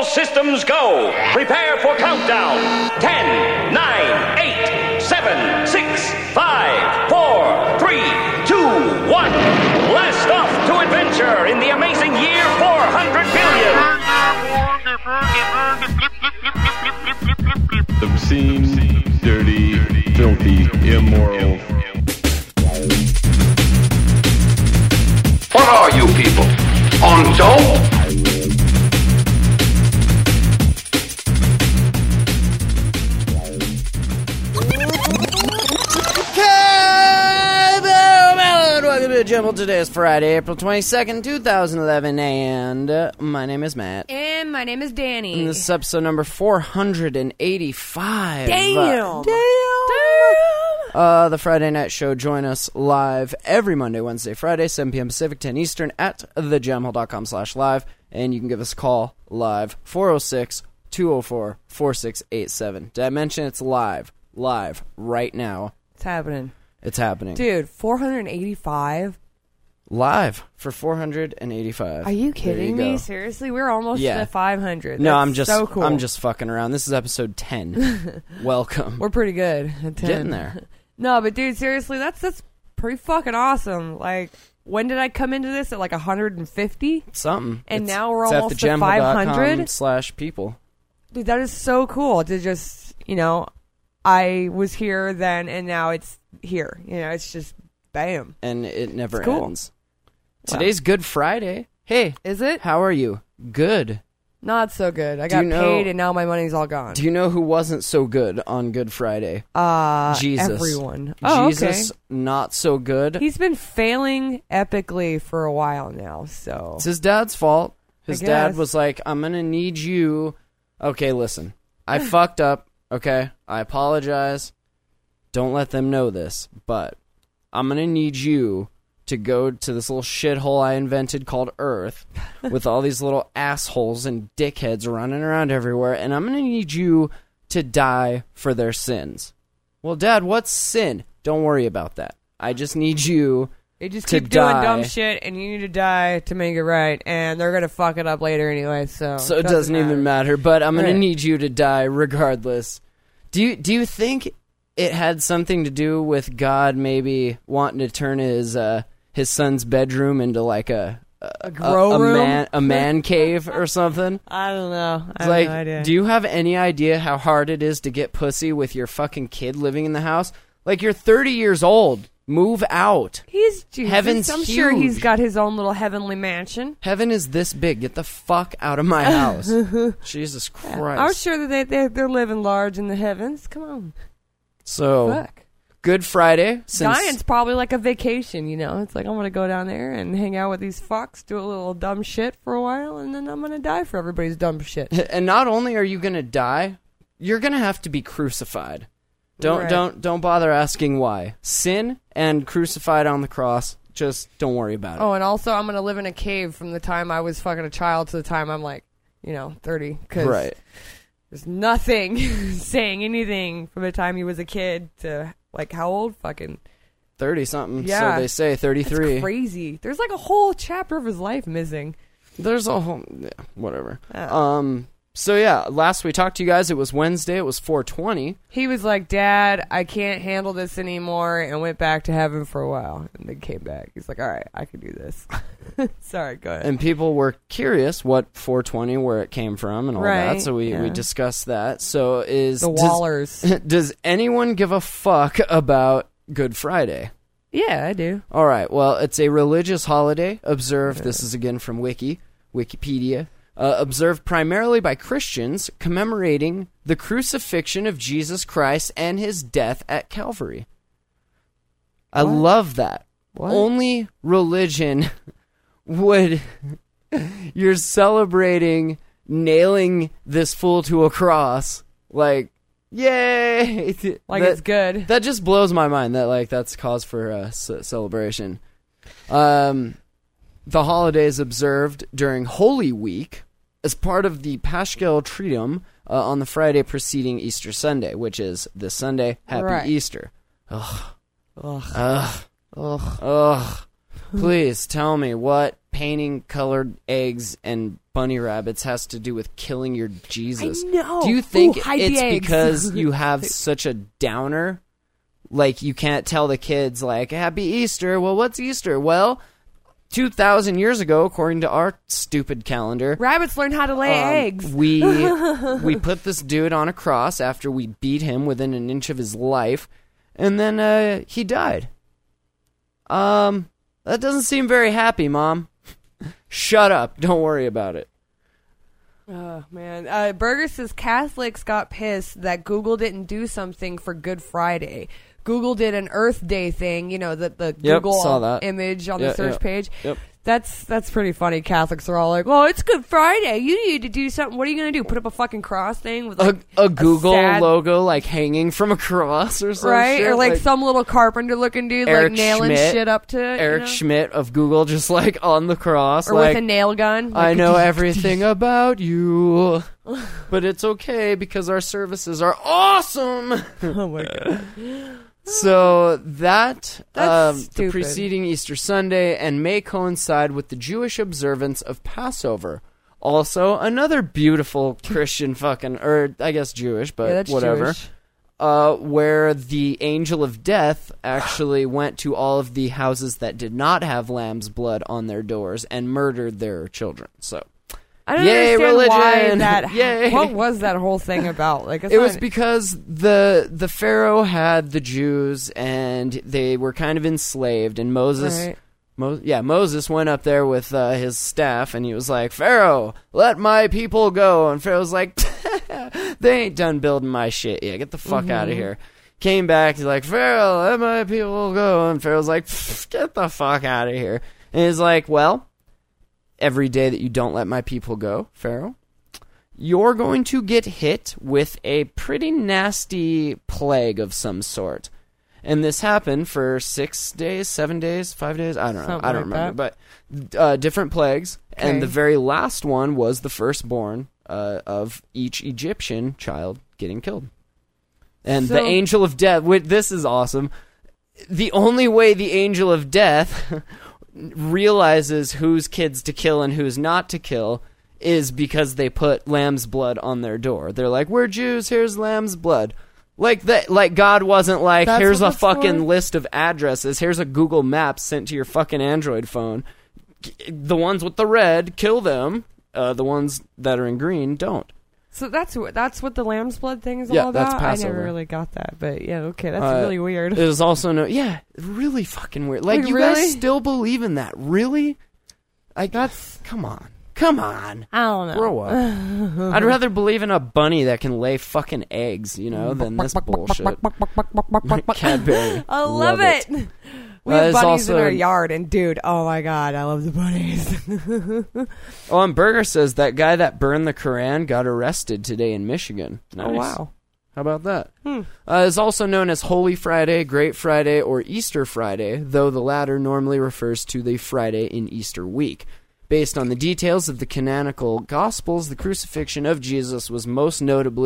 systems go. Prepare for countdown. 10, 9, 8, 7, 6, 5, 4, 3, 2, 1. Blast off to adventure in the amazing year 400 billion. Obscene, dirty, filthy, immoral. What are you people? On dope? Welcome to Jimble. Today is Friday, April 22nd, 2011, and my name is Matt. And my name is Danny. And this is episode number 485. Damn! The Friday Night Show. Join us live every Monday, Wednesday, Friday, 7 p.m. Pacific, 10 Eastern at thejamhole.com/live. And you can give us a call live, 406-204-4687. Did I mention it's live right now? It's happening. It's happening. Dude, 485? Live for 485. Are you kidding me? Go. Seriously? We're almost to 500. No, That's so cool. I'm just fucking around. This is episode 10. Welcome. We're pretty good at 10. Getting there. No, but dude, seriously, that's pretty fucking awesome. Like, when did I come into this? At like 150? Something. And it's, now we're it's almost at 500? /people. Dude, that is so cool to just, I was here then and now it's here. It's just bam. And it never cool. ends. Today's Good Friday. Hey. Is it? How are you? Good. Not so good. I got paid and now my money's all gone. Do you know who wasn't so good on Good Friday? Jesus. Everyone. Oh, Jesus, okay. Not so good. He's been failing epically for a while now, so. It's his dad's fault. His dad was like, I'm going to need you. Okay, listen. I fucked up. Okay? I apologize. Don't let them know this, but I'm going to need you to go to this little shithole I invented called Earth with all these little assholes and dickheads running around everywhere, and I'm going to need you to die for their sins. Well, Dad, what's sin? Don't worry about that. I just need you they just to keep die. doing dumb shit, and you need to die to make it right, and they're going to fuck it up later anyway, so it doesn't even matter, but I'm going to Right. need you to die regardless. Do you think it had something to do with God maybe wanting to turn his son's bedroom into like a grow room? a man cave or something? I don't know. I It's have no idea. do you have any idea how hard it is to get pussy with your fucking kid living in the house? Like, you're 30 years old. Move out. He's Jesus. Heaven's I'm sure huge. he's got his own little heavenly mansion. Heaven is this big. Get the fuck out of my house. Jesus Christ. I'm sure that they're living large in the heavens. Come on. So, Fuck. Good Friday. Dying's probably like a vacation, It's like, I'm going to go down there and hang out with these fucks, do a little dumb shit for a while, and then I'm going to die for everybody's dumb shit. And not only are you going to die, you're going to have to be crucified. Don't bother asking why. Sin and crucified on the cross. Just don't worry about it. Oh, and also I'm going to live in a cave from the time I was fucking a child to the time I'm like, 30. Cause Right. There's nothing saying anything from the time he was a kid to, like, how old? Fucking 30-something. Yeah. So they say 33. That's crazy. There's like a whole chapter of his life missing. There's a whole... Yeah, whatever. Oh. So yeah, last we talked to you guys, it was Wednesday. It was 420. He was like, Dad, I can't handle this anymore, and went back to heaven for a while, and then came back. He's like, all right, I can do this. Sorry, go ahead. And people were curious what 420, where it came from and all that, so we discussed that. So the Wallers. Does anyone give a fuck about Good Friday? Yeah, I do. All right, well, it's a religious holiday observed, this is again from Wikipedia, observed primarily by Christians, commemorating the crucifixion of Jesus Christ and his death at Calvary. I love that. What? Only religion would... You're celebrating nailing this fool to a cross. Like, yay! Like, it's good. That just blows my mind that, that's cause for celebration. The holiday is observed during Holy Week as part of the Paschal Triduum on the Friday preceding Easter Sunday, which is this Sunday. Happy Easter. Ugh. Ugh. Ugh. Ugh. Please tell me what painting colored eggs and bunny rabbits has to do with killing your Jesus? I know. Do you think Ooh, hide the it's eggs. because you have such a downer? Like, you can't tell the kids, like, Happy Easter. Well, what's Easter? Well, 2,000 years ago, according to our stupid calendar, Rabbits learn how to lay eggs. we put this dude on a cross after we beat him within an inch of his life, and then he died. That doesn't seem very happy, Mom. Shut up. Don't worry about it. Oh, man. Burger says Catholics got pissed that Google didn't do something for Good Friday. Google did an Earth Day thing, the Google saw that. image on the search page. Yep. That's pretty funny. Catholics are all like, "Oh, it's Good Friday. You need to do something. What are you going to do? Put up a fucking cross thing with like a Google sad, logo like hanging from a cross or something, right? Or like some little carpenter looking dude Eric like nailing Schmidt, shit up to it, Eric Schmidt of Google, just like on the cross, or like, with a nail gun. I know everything about you, but it's okay because our services are awesome. Oh my god. So that's the stupid. preceding Easter Sunday and may coincide with the Jewish observance of Passover. Also, another beautiful Christian or I guess Jewish, but that's whatever. Jewish. Where the angel of death actually went to all of the houses that did not have lamb's blood on their doors and murdered their children. So, I don't yay, understand religion! why that. Yay. What was that whole thing about? Like, it was because the Pharaoh had the Jews and they were kind of enslaved, and Moses. Right. Moses went up there with his staff, and he was like, "Pharaoh, let my people go." And Pharaoh's like, "They ain't done building my shit yet. Get the fuck out of here." Came back, he's like, "Pharaoh, let my people go." And Pharaoh's like, "Get the fuck out of here." And he's like, "Well, every day that you don't let my people go, Pharaoh, you're going to get hit with a pretty nasty plague of some sort." And this happened for 6 days, 7 days, 5 days. I don't know. Something I don't like remember. But different plagues. Okay. And the very last one was the firstborn of each Egyptian child getting killed. And the angel of death, this is awesome. The only way the angel of death realizes whose kids to kill and who's not to kill is because they put lamb's blood on their door. They're like, "We're Jews, here's lamb's blood." Like that, like God wasn't like, That's "Here's what a that's fucking for? list of addresses. Here's a Google Maps sent to your fucking Android phone. The ones with the red, kill them. The ones that are in green, don't." So that's what the lamb's blood thing is Yeah, all about. that's Passover. I never really got that, but yeah, okay, that's really weird. It is also really fucking weird. Like, you really? guys still believe in that? Really? Come on. I don't know. Grow up. I'd rather believe in a bunny that can lay fucking eggs, than this bullshit. Cadbury. I love it. We have bunnies in our yard, and dude, oh my god, I love the bunnies. Oh, and Berger says that guy that burned the Koran got arrested today in Michigan. Nice. Oh wow. How about that? It's also known as Holy Friday, Great Friday, or Easter Friday, though the latter normally refers to the Friday in Easter week. Based on the details of the canonical Gospels, the crucifixion of Jesus was most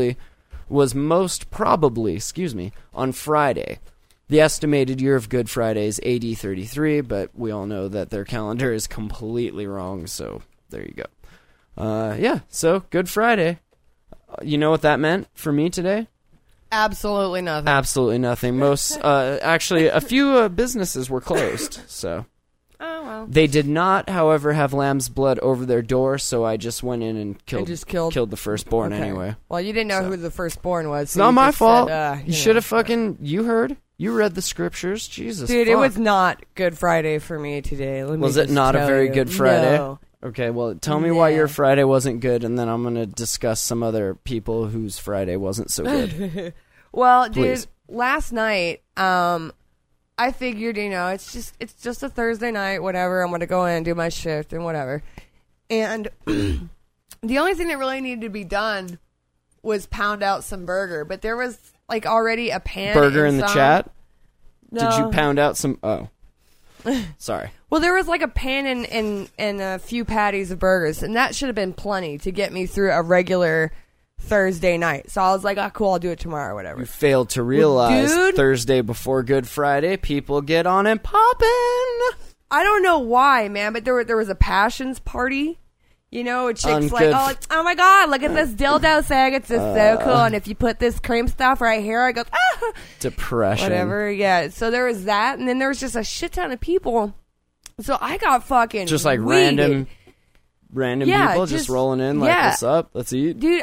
probably, on Friday. The estimated year of Good Friday is AD 33, but we all know that their calendar is completely wrong, so there you go. So Good Friday. You know what that meant for me today? Absolutely nothing. Absolutely nothing. Actually, a few businesses were closed, so... Oh, well. They did not, however, have lamb's blood over their door, so I just went in and killed the firstborn anyway. Well, you didn't know who the firstborn was. It's So not you my just fault. Said, you should have you heard. You read the scriptures. Jesus, dude, fuck. it was not Good Friday for me today. Was it not a very good Friday? No. Okay, well, tell me why your Friday wasn't good, and then I'm going to discuss some other people whose Friday wasn't so good. Well, Please. dude, last night, I figured, it's just a Thursday night, whatever. I'm going to go in and do my shift and whatever. And the only thing that really needed to be done was pound out some burger. But there was, like, already a pan. Burger in the chat? No. Did you pound out some... Oh. Sorry. Well, there was, like, a pan and a few patties of burgers. And that should have been plenty to get me through a regular Thursday night. So I was like, cool, I'll do it tomorrow or whatever. You failed to realize dude. Thursday before Good Friday, people get on and poppin'. I don't know why, man, but there was a passions party. You know, a chick's like, oh my God, look at this dildo thing. It's just so cool. And if you put this cream stuff right here, I go, depression. Whatever, yeah. So there was that, and then there was just a shit ton of people. So I got fucking just like weeded. random people just rolling in like, what's up? Let's eat. Dude,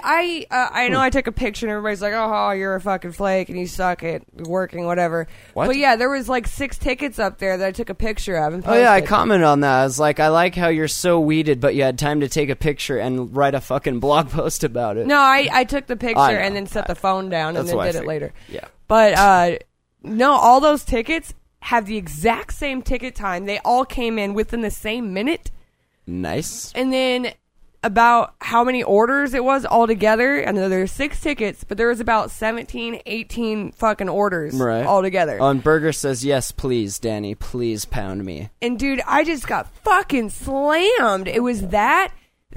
I know I took a picture and everybody's like, oh, you're a fucking flake and you suck at working, whatever. What? But yeah, there was like 6 tickets up there that I took a picture of and posted. Oh yeah, I commented on that. I was like, I like how you're so weeded, but you had time to take a picture and write a fucking blog post about it. No, I took the picture and then set the phone down and then did it later. Yeah. But no, all those tickets have the exact same ticket time. They all came in within the same minute. Nice. And then about how many orders it was altogether. And there were 6 tickets, but there was about 17, 18 fucking orders altogether. Burger says, yes, please, Danny, please pound me. And dude, I just got fucking slammed. It was that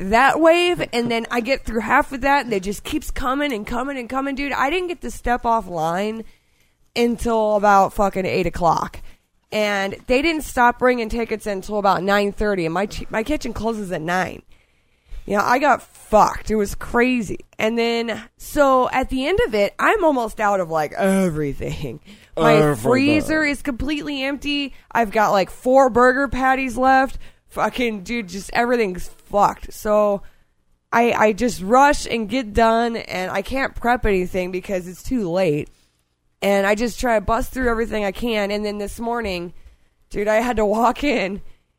wave, and then I get through half of that, and it just keeps coming and coming and coming. Dude, I didn't get to step off line until about fucking 8 o'clock. And they didn't stop bringing tickets until about 9:30, and my kitchen closes at 9. You know, I got fucked. It was crazy. And then, so at the end of it, I'm almost out of like everything. My freezer is completely empty. I've got like 4 burger patties left. Fucking, dude, just everything's fucked. So I just rush and get done, and I can't prep anything because it's too late. And I just try to bust through everything I can. And then this morning, dude, I had to walk in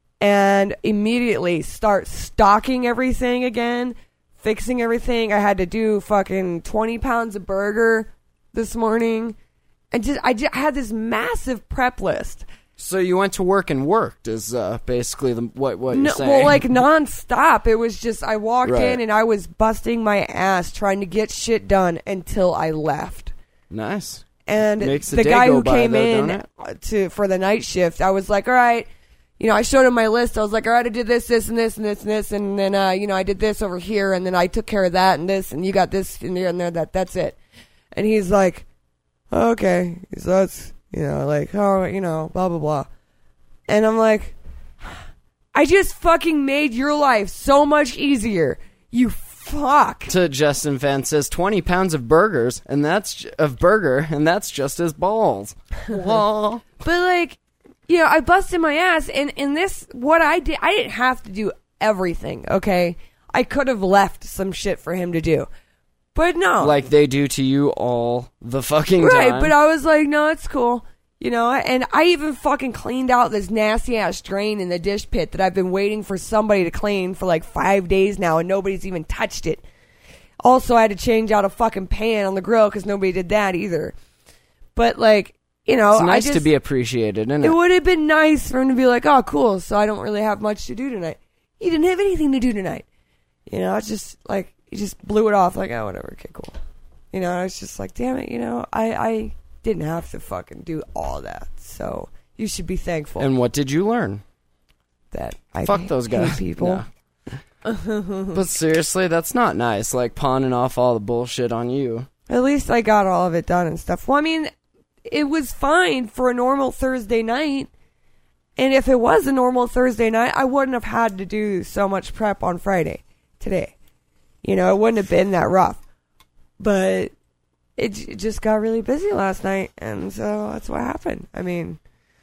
and immediately start stocking everything again, fixing everything. I had to do fucking 20 pounds of burger this morning. And I had this massive prep list. So you went to work and worked is basically what you're saying. Well, like nonstop. It was just, I walked in and I was busting my ass trying to get shit done until I left. Nice. And the guy who came in for the night shift, I was like, all right, you know, I showed him my list. I was like, all right, I did this, this, and this, and this, and this, and then, you know, I did this over here, and then I took care of that and this, and you got this in there and there, that's it. And he's like, okay, so that's, you know, like, oh, you know, blah, blah, blah. And I'm like, I just fucking made your life so much easier, you fuck. To Justin Fan says 20 pounds of burgers, and that's just his balls. Well, but like, you know, I busted my ass, and this, what I did, I didn't have to do everything, okay? I could have left some shit for him to do. But no. Like they do to you all the fucking time. Right, but I was like, no, it's cool. You know, and I even fucking cleaned out this nasty-ass drain in the dish pit that I've been waiting for somebody to clean for like 5 days now, and nobody's even touched it. Also, I had to change out a fucking pan on the grill because nobody did that either. But, like, you know, it's nice to be appreciated, isn't it? It would have been nice for him to be like, oh, cool, so I don't really have much to do tonight. He didn't have anything to do tonight. You know, it's just, like, he just blew it off like, oh, whatever, okay, cool. You know, I was just like, damn it, you know, I didn't have to fucking do all that. So you should be thankful. And what did you learn? That I fuck those guys. hate people. No. But seriously, that's not nice. Like pawning off all the bullshit on you. At least I got all of it done and stuff. Well, I mean, it was fine for a normal Thursday night. And if it was a normal Thursday night, I wouldn't have had to do so much prep on Friday today. You know, it wouldn't have been that rough. But it just got really busy last night, and so that's what happened. I mean,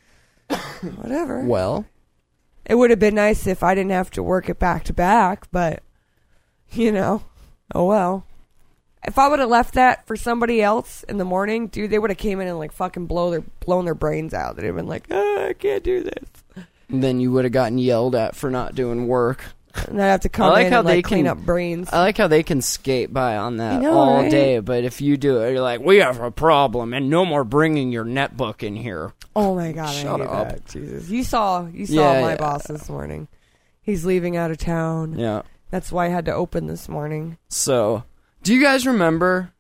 whatever. Well, it would have been nice if I didn't have to work it back to back, but, you know, oh well. If I would have left that for somebody else in the morning, dude, they would have came in and like fucking blown their brains out. They'd have been like, oh, I can't do this. And then you would have gotten yelled at for not doing work. And I have to come in and like clean up brains. I like how they can skate by on that all day, but if you do it, you're like, we have a problem, and no more bringing your netbook in here. Oh my god, Shut I hate up. that. Jesus, you saw my boss this morning. He's leaving out of town. Yeah, that's why I had to open this morning. So, do you guys remember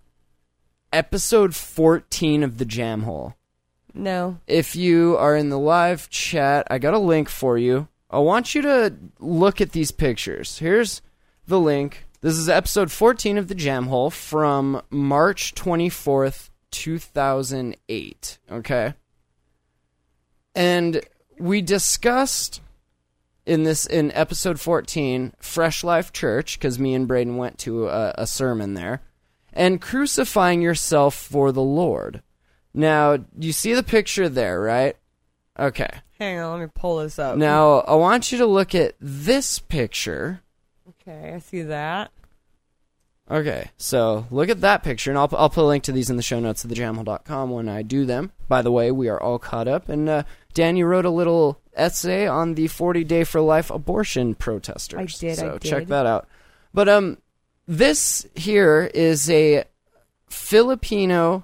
episode 14 of the Jam Hole? No. If you are in the live chat, I got a link for you. I want you to look at these pictures. Here's the link. This is episode 14 of the Jam Hole from March 24th, 2008. Okay? And we discussed in episode 14, Fresh Life Church, because me and Braden went to a sermon there, and crucifying yourself for the Lord. Now, you see the picture there, right? Okay. Hang on, let me pull this up. Now, I want you to look at this picture. Okay, I see that. Okay, so look at that picture, and I'll put a link to these in the show notes of thejamhole.com when I do them. By the way, we are all caught up, and Dan, you wrote a little essay on the 40-day for life abortion protesters. I did. So check that out. But this here is a Filipino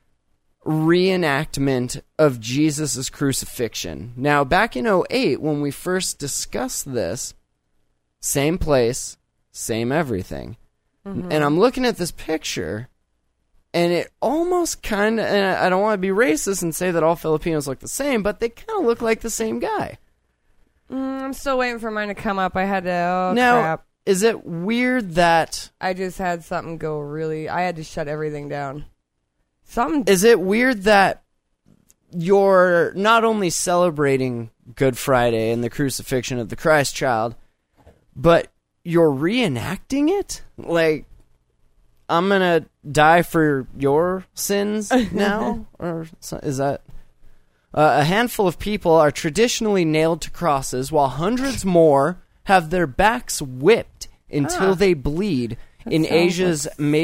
reenactment of Jesus' crucifixion. Now, back in 2008, when we first discussed this, same place, same everything. Mm-hmm. And I'm looking at this picture, and it almost kind of, and I don't want to be racist and say that all Filipinos look the same, but they kind of look like the same guy. I'm still waiting for mine to come up. I had to, now, crap. Is it weird that... I just had something go really, I had to shut everything down. Is it weird that you're not only celebrating Good Friday and the crucifixion of the Christ child, but you're reenacting it? Like, I'm gonna die for your sins now? Or is that... a handful of people are traditionally nailed to crosses, while hundreds more have their backs whipped until they bleed in Asia's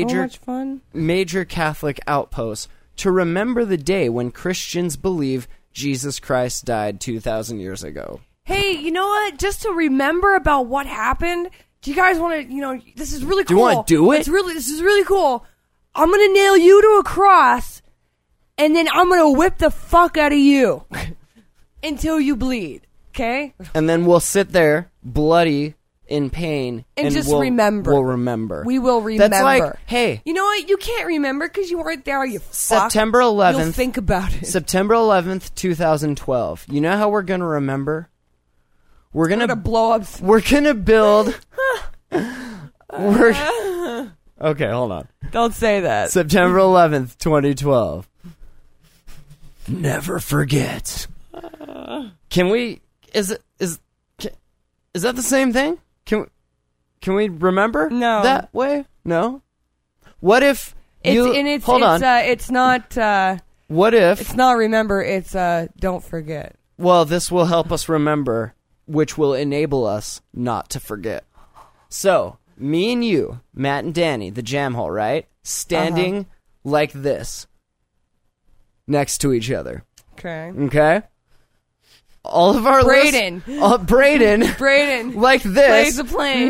major Catholic outposts to remember the day when Christians believe Jesus Christ died 2,000 years ago. Hey, you know what? Just to remember about what happened, do you guys want to, this is really cool. Do you want to do it? This is really cool. I'm going to nail you to a cross, and then I'm going to whip the fuck out of you until you bleed, okay? And then we'll sit there, bloody, in pain, and just remember. We'll remember. We will remember. That's like, hey. You know what? You can't remember because you weren't there, you fuck. September 11th. You'll think about it. September 11th, 2012. You know how we're going to remember? We're going to blow up. We're going to build... Okay, hold on. Don't say that. September 11th, 2012. Never forget. Can we... Is that the same thing? Can we remember that way? No? What if hold on. It's not... what if... It's not remember, it's don't forget. Well, this will help us remember, which will enable us not to forget. So, me and you, Matt and Danny, the jam hole, right? Standing like this. Next to each other. Okay. Okay? All of our Braden. Braden. Like this. Plays a plane.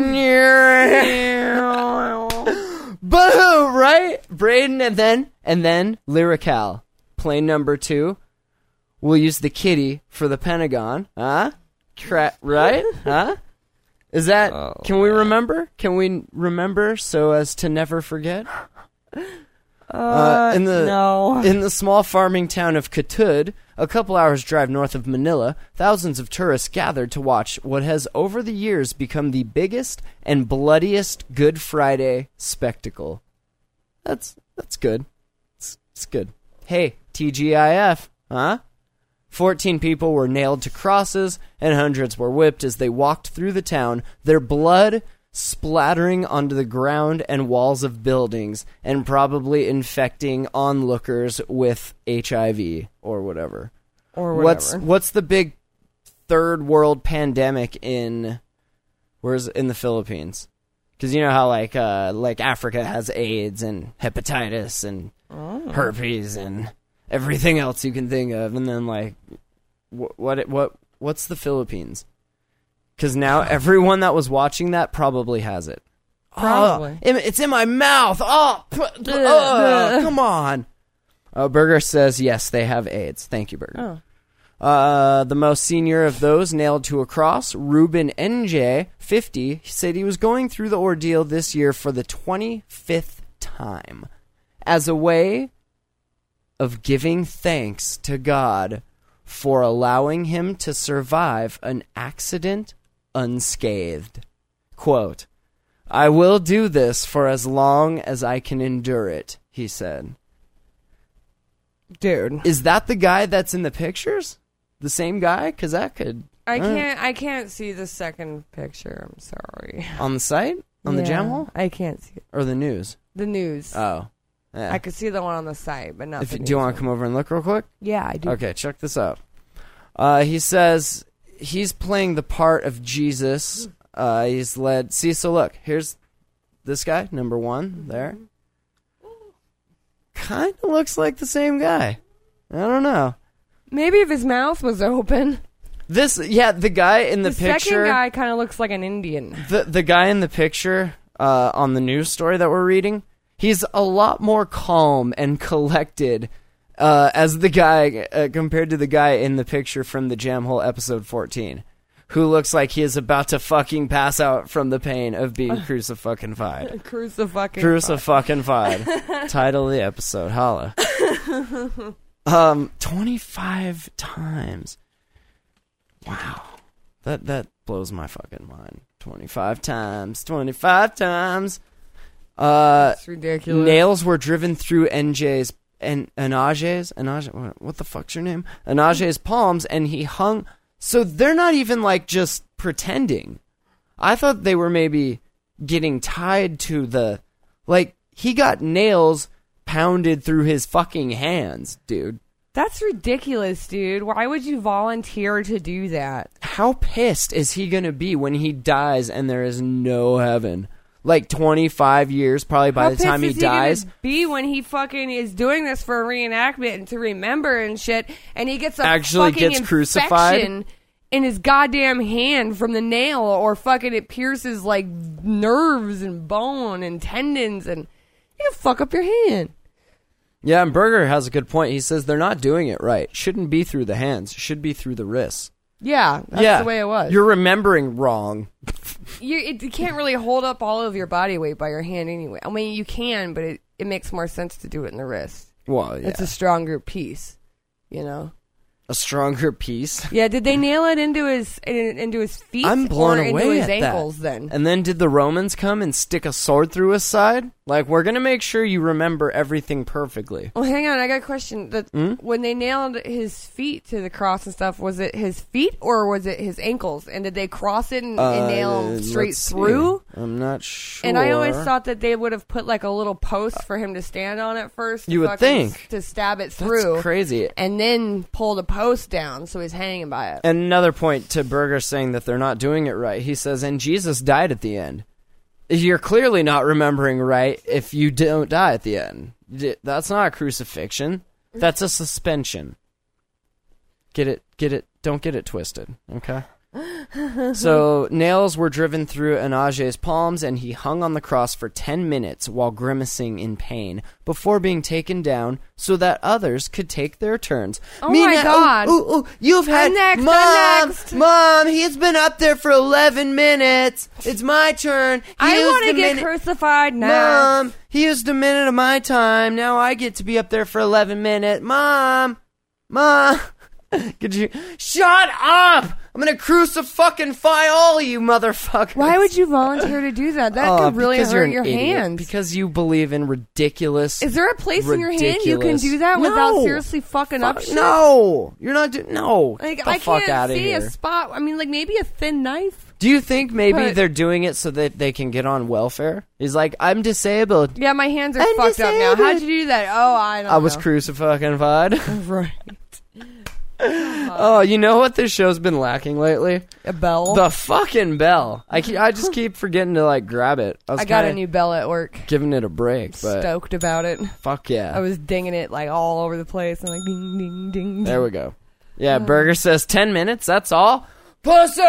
Boom, right? Braden and then Lyrical. Plane number 2. We'll use the kitty for the Pentagon. Huh? Right? Huh? Is that... can we remember? Can we remember so as to never forget? No. In the small farming town of Katud, a couple hours drive north of Manila, thousands of tourists gathered to watch what has over the years become the biggest and bloodiest Good Friday spectacle. That's good. It's good. Hey, TGIF, huh? 14 people were nailed to crosses, and hundreds were whipped as they walked through the town, their blood splattering onto the ground and walls of buildings, and probably infecting onlookers with HIV or whatever. What's the big third world pandemic in the Philippines? Because you know how like Africa has AIDS and hepatitis and herpes and everything else you can think of, and then like what's the Philippines? Because now everyone that was watching that probably has it. Probably. It's in my mouth. Come on. Berger says, yes, they have AIDS. Thank you, Berger. The most senior of those nailed to a cross, Ruben NJ, 50, said he was going through the ordeal this year for the 25th time as a way of giving thanks to God for allowing him to survive an accident unscathed. Quote, I will do this for as long as I can endure it, he said. Dude. Is that the guy that's in the pictures? the same guy? Because that could... I can't see the second picture. I'm sorry. On the site? On the jam hole? I can't see it. Or the news? The news. Oh. Yeah. I could see the one on the site, but not the news. Do you want to come over and look real quick? Yeah, I do. Okay, check this out. He says he's playing the part of Jesus. He's led... See, so look. Here's this guy, number 1, there. Kind of looks like the same guy. I don't know. Maybe if his mouth was open. The guy in the picture... second guy kind of looks like an Indian. The guy in the picture on the news story that we're reading, he's a lot more calm and collected as the guy compared to the guy in the picture from the Jam Hole episode 14, who looks like he is about to fucking pass out from the pain of being crucifucking-fied. Crucifucking-fied. Title of the episode. Holla. 25 times. Wow. That blows my fucking mind. 25 times. That's ridiculous. Nails were driven through Anaje's what the fuck's your name? Anaje's palms, and he hung. So they're not even like just pretending. I thought they were maybe getting tied to the, like, he got nails pounded through his fucking hands, dude. That's ridiculous, dude. Why would you volunteer to do that? How pissed is he going to be when he dies and there is no heaven? Like 25 years probably by the time he dies. How pissed is he gonna be when he fucking is doing this for a reenactment and to remember and shit, and he gets fucking crucified in his goddamn hand from the nail, or fucking it pierces like nerves and bone and tendons, and you can fuck up your hand. Yeah, and Berger has a good point. He says they're not doing it right. Shouldn't be through the hands. Should be through the wrists. Yeah, that's the way it was. You're remembering wrong. You can't really hold up all of your body weight by your hand anyway. I mean, you can, but it makes more sense to do it in the wrist. Well, yeah. It's a stronger piece, you know? A stronger piece? Yeah, did they nail it into his feet? I'm blown or away into his at ankles that. then? And then did the Romans come and stick a sword through his side? Like, we're going to make sure you remember everything perfectly. Well, hang on, I got a question. When they nailed his feet to the cross and stuff, was it his feet or was it his ankles? And did they cross it and nail him straight through? I'm not sure. And I always thought that they would have put like a little post for him to stand on at first. You would think. To stab it through. That's crazy. And then pull the post down so he's hanging by it. And another point to Berger saying that they're not doing it right. He says, and Jesus died at the end. You're clearly not remembering right if you don't die at the end. That's not a crucifixion. That's a suspension. Get it? Don't get it twisted, okay? So, nails were driven through Anaje's palms, and he hung on the cross for 10 minutes while grimacing in pain before being taken down so that others could take their turns. Oh my God. You've had... I'm next. Mom, he's been up there for 11 minutes. It's my turn. I want to get crucified now. Mom, he used a minute of my time. Now I get to be up there for 11 minutes. Mom. Could you... Shut up! I'm gonna crucify all of you motherfuckers. Why would you volunteer to do that? That could really hurt your hands. Because you believe in ridiculous... Is there a place in your hand you can do that without seriously fucking up shit? No! You're not doing... No! Like, Get the I fuck can't out of see here. a spot. I mean, like, maybe a thin knife. Do you think maybe they're doing it so that they can get on welfare? He's like, I'm disabled. Yeah, my hands are fucked up now. How'd you do that? Oh, I don't know. I was crucified. Right. Oh, you know what this show's been lacking lately? A bell. The fucking bell. I just keep forgetting to like grab it. I got a new bell at work. Giving it a break, but stoked about it. Fuck yeah. I was dinging it like all over the place and like ding ding ding. Ding. There we go. Yeah, Berger says 10 minutes. That's all. Pussy.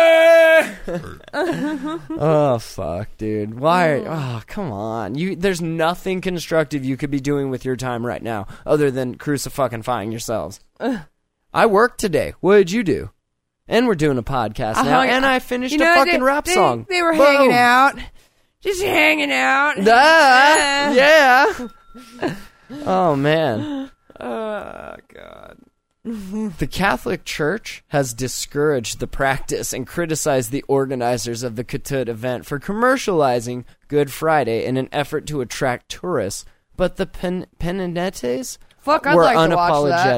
Oh fuck, dude. Why? Oh, come on. There's nothing constructive you could be doing with your time right now other than crucifying yourselves. I worked today. What did you do? And we're doing a podcast now. And I finished a fucking rap song. They were hanging out. Just hanging out. Yeah. Oh, man. Oh, God. The Catholic Church has discouraged the practice and criticized the organizers of the Katut event for commercializing Good Friday in an effort to attract tourists. But the Penitentes were like unapologetic.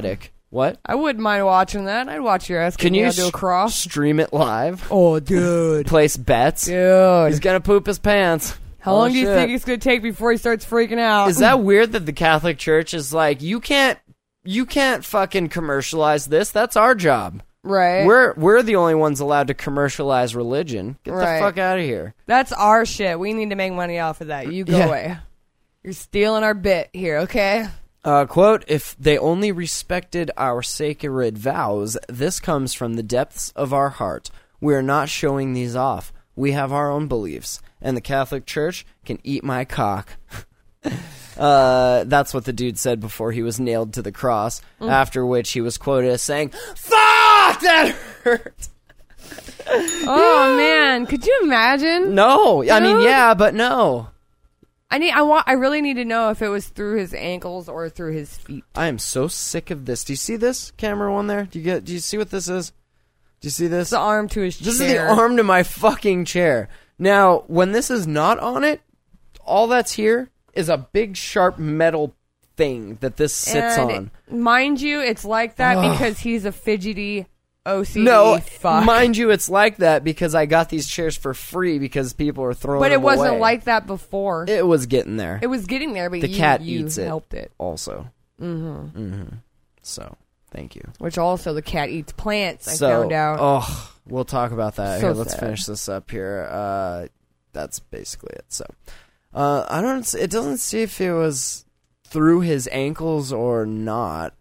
What? I wouldn't mind watching that. I'd watch your ass Can you do a cross. stream it live? Oh, dude. Place bets? Dude. He's gonna poop his pants. How long do you think it's going to take before he starts freaking out? Is that weird that the Catholic Church is like, you can't fucking commercialize this? That's our job. Right. We're the only ones allowed to commercialize religion. Get the fuck out of here. That's our shit. We need to make money off of that. You go away. You're stealing our bit here, okay? Quote, if they only respected our sacred vows, this comes from the depths of our heart. We are not showing these off. We have our own beliefs, and the Catholic Church can eat my cock. That's what the dude said before he was nailed to the cross, after which he was quoted as saying, "Fuck, that hurt." Oh, man. Could you imagine? No. I mean, yeah, but no. I really need to know if it was through his ankles or through his feet. I am so sick of this. Do you see this camera one there? Do you see what this is? Do you see this? It's the arm to his chair. This is the arm to my fucking chair. Now, when this is not on it, all that's here is a big sharp metal thing that this sits on. Mind you, it's like that because he's a fidgety OCD fuck. Mind you, it's like that because I got these chairs for free because people are throwing them away. But it wasn't like that before. It was getting there. It was getting there, but the cat eats it. Helped it Also. So, thank you. Which also the cat eats plants, I found out. Oh, we'll talk about that. So Here, let's sad. finish this up here. That's basically it. So, it doesn't see if it was through his ankles or not.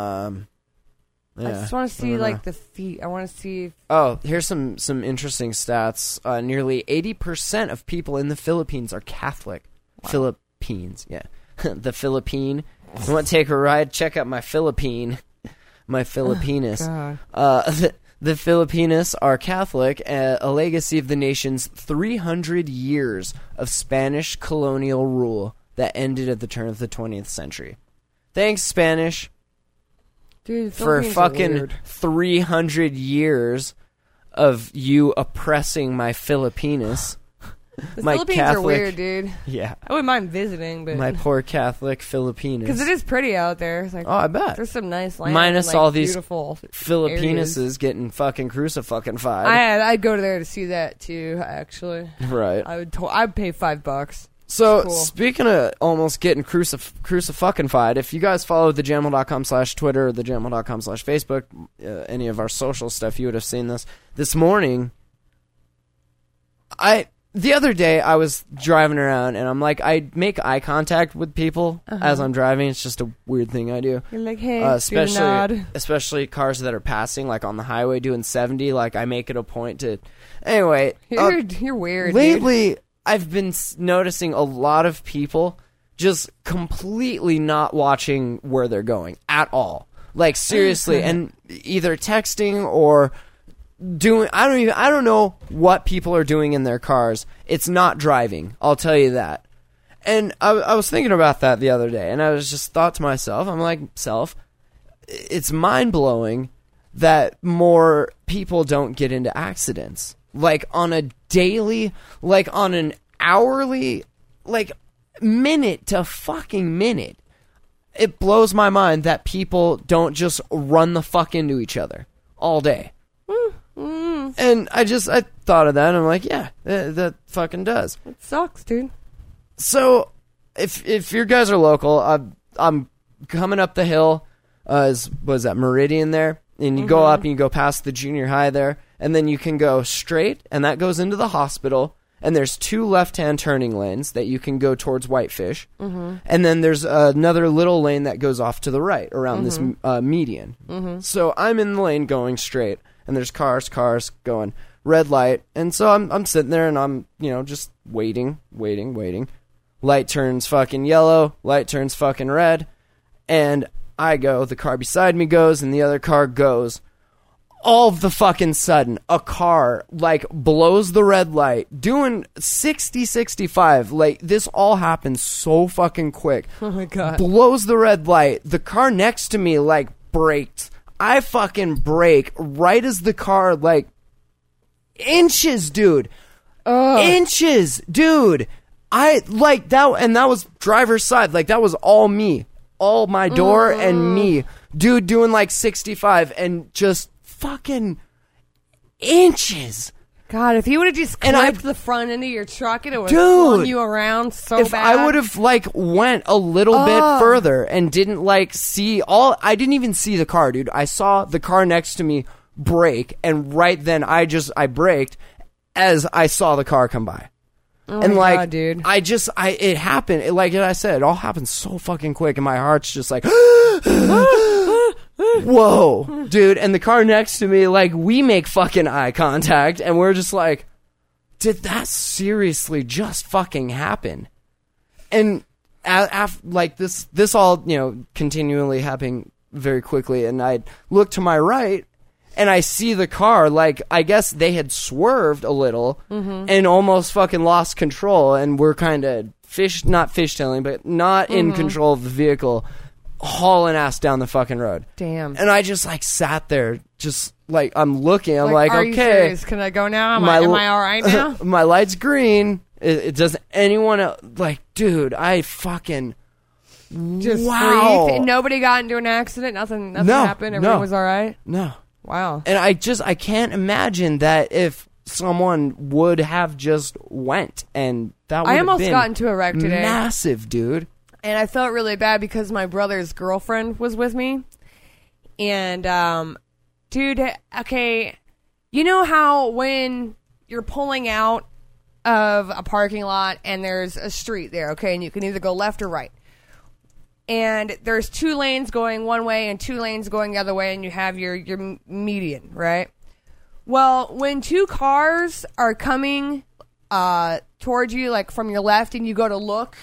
I just want to see like the feet. I want to see. Oh, here's some interesting stats. Nearly 80% of people in the Philippines are Catholic. Wow. Philippines, yeah, the Philippine. You want to take a ride? Check out my Philippine, my Filipinas. The Filipinos are Catholic, a legacy of the nation's 300 years of Spanish colonial rule that ended at the turn of the 20th century. Thanks, Spanish. Dude, for fucking 300 years of you oppressing my Filipinas. The my Philippines Catholic, are weird, dude. Yeah. I wouldn't mind visiting, but... My poor Catholic Filipinas. Because it is pretty out there. It's like, oh, I bet. There's some nice land. Minus and, like, all these beautiful Filipinuses areas. getting fucking crucified. I'd go there to see that, too, actually. Right. I'd pay $5. So, cool. Speaking of almost getting crucified, if you guys follow thejamel.com/Twitter or thejamel.com/Facebook, any of our social stuff, you would have seen this. This morning, the other day, I was driving around, and I'm like, I make eye contact with people as I'm driving. It's just a weird thing I do. You're like, hey, especially cars that are passing, like on the highway doing 70. Like, I make it a point to... Anyway. You're weird, lately, dude. I've been noticing a lot of people just completely not watching where they're going at all. Like, seriously. And either texting or... I don't know what people are doing in their cars. It's not driving, I'll tell you that. And I was thinking about that the other day, and I was just thought to myself, I'm like, it's mind-blowing that more people don't get into accidents. Like, on a daily, like, on an hourly, like, minute to fucking minute. It blows my mind that people don't just run the fuck into each other all day. And I thought of that, and I'm like, yeah, that fucking does. It sucks, dude. So, if you guys are local, I'm coming up the hill, was that Meridian there? And you go up and you go past the junior high there, and then you can go straight, and that goes into the hospital, and there's 2 left-hand turning lanes that you can go towards Whitefish, and then there's another little lane that goes off to the right around this median. So I'm in the lane going straight, and there's cars going red light, and so I'm sitting there, and I'm, just waiting. Light turns fucking yellow, light turns fucking red, and I go, the car beside me goes, and the other car goes. All of the fucking sudden, a car, like, blows the red light, doing 60, 65. Like, this all happened so fucking quick. Oh, my God. Blows the red light. The car next to me, like, braked. I fucking brake right as the car, like, inches, dude. Inches, dude. I, like, that, and that was driver's side. Like, that was all me. all my door and me. Dude doing like 65 and just fucking inches. God, if he would have just And clipped the front end of your truck and it would have Dude, flung you around so if bad. I would have like went a little bit further and didn't like see I didn't even see the car, dude. I saw the car next to me brake, and right then I braked as I saw the car come by. Oh and my like, God, dude. it happened. Like I said, it all happened so fucking quick, and my heart's just like, whoa, dude. And the car next to me, like, we make fucking eye contact, and we're just like, did that seriously just fucking happen? And after, like, this all, continually happening very quickly, and I look to my right, and I see the car, like, I guess they had swerved a little and almost fucking lost control, and we're kind of not fishtailing, but not in control of the vehicle, hauling ass down the fucking road. Damn. And I just, like, sat there, just, like, I'm looking, I'm like, are okay. you serious? Can I go now? Am I all right now? My light's green. It doesn't, anyone else, like, dude, I fucking... Just wow. freaked. And nobody got into an accident? Nothing happened? Everyone was all right? No. Wow. And I can't imagine that if someone would have just went, and that would I have almost been got into a wreck today. Massive, dude. And I felt really bad because my brother's girlfriend was with me. And, dude, okay, you know how when you're pulling out of a parking lot and there's a street there, okay, and you can either go left or right. And there's 2 lanes going one way and 2 lanes going the other way, and you have your median, right? Well, when 2 cars are coming towards you, like from your left, and you go to look,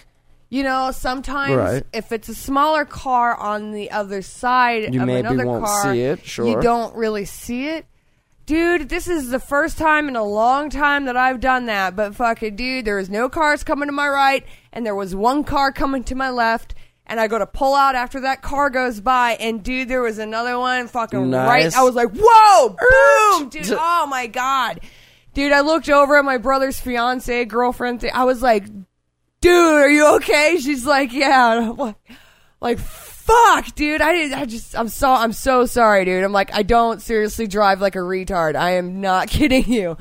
sometimes if it's a smaller car on the other side you of maybe another won't car, see it, sure. you don't really see it. Dude, this is the first time in a long time that I've done that, but fucking dude, there was no cars coming to my right, and there was 1 car coming to my left, and I go to pull out after that car goes by, and dude, there was another one fucking right. I was like, whoa, boom, dude, oh my God. Dude, I looked over at my brother's fiance, girlfriend, I was like, dude, are you okay? She's like, yeah. And I'm like, fuck, dude, I'm so sorry, dude. I'm like, I don't seriously drive like a retard. I am not kidding you.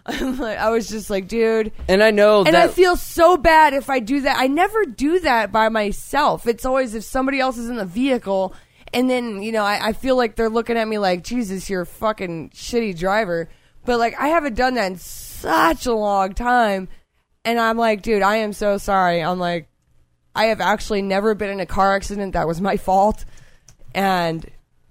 I was just like, dude. And I know and I feel so bad if I do that. I never do that by myself. It's always if somebody else is in the vehicle, and then, I feel like they're looking at me like, Jesus, you're a fucking shitty driver. But, like, I haven't done that in such a long time. And I'm like, dude, I am so sorry. I'm like, I have actually never been in a car accident that was my fault. And...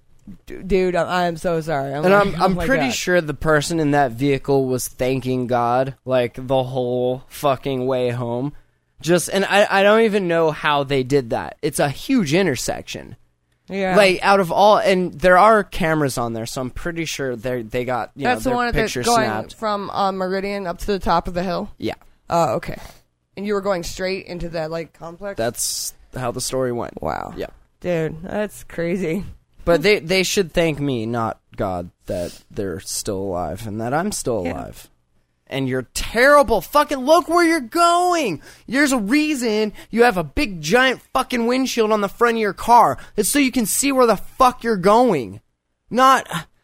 dude, I am so sorry. I'm pretty sure the person in that vehicle was thanking God, like, the whole fucking way home. And I don't even know how they did that. It's a huge intersection. Yeah. Like, out of all, and there are cameras on there, so I'm pretty sure they got, that's the their one picture that's going snapped. from Meridian up to the top of the hill? Yeah. Oh, okay. And you were going straight into that, like, complex? That's how the story went. Wow. Yeah. Dude, that's crazy. But they should thank me, not God, that they're still alive and that I'm still alive. And you're terrible. Fucking look where you're going. There's a reason you have a big giant fucking windshield on the front of your car. It's so you can see where the fuck you're going. Not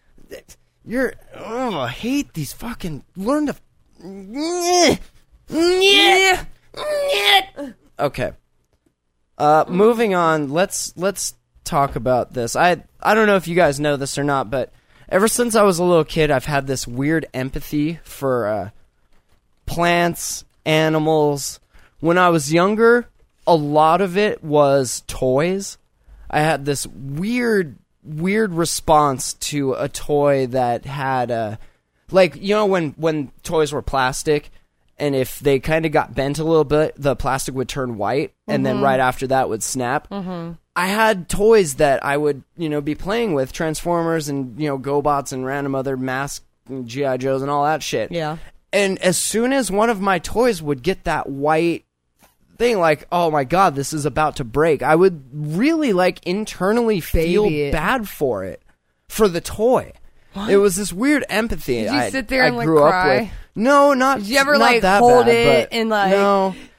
I hate these fucking learn to Okay. Moving on, let's talk about this. I don't know if you guys know this or not, but ever since I was a little kid, I've had this weird empathy for plants, animals. When I was younger, a lot of it was toys. I had this weird response to a toy that had when toys were plastic, and if they kind of got bent a little bit, the plastic would turn white, and then right after that would snap. I had toys that I would, be playing with, Transformers and, GoBots and random other mask and G.I. Joes and all that shit. Yeah. And as soon as one of my toys would get that white thing, like, oh my God, this is about to break, I would really, internally feel bad for it, for the toy. What? It was this weird empathy. Did you sit there and grew cry? Up with. No, not. Did you ever not that hold bad, it and no.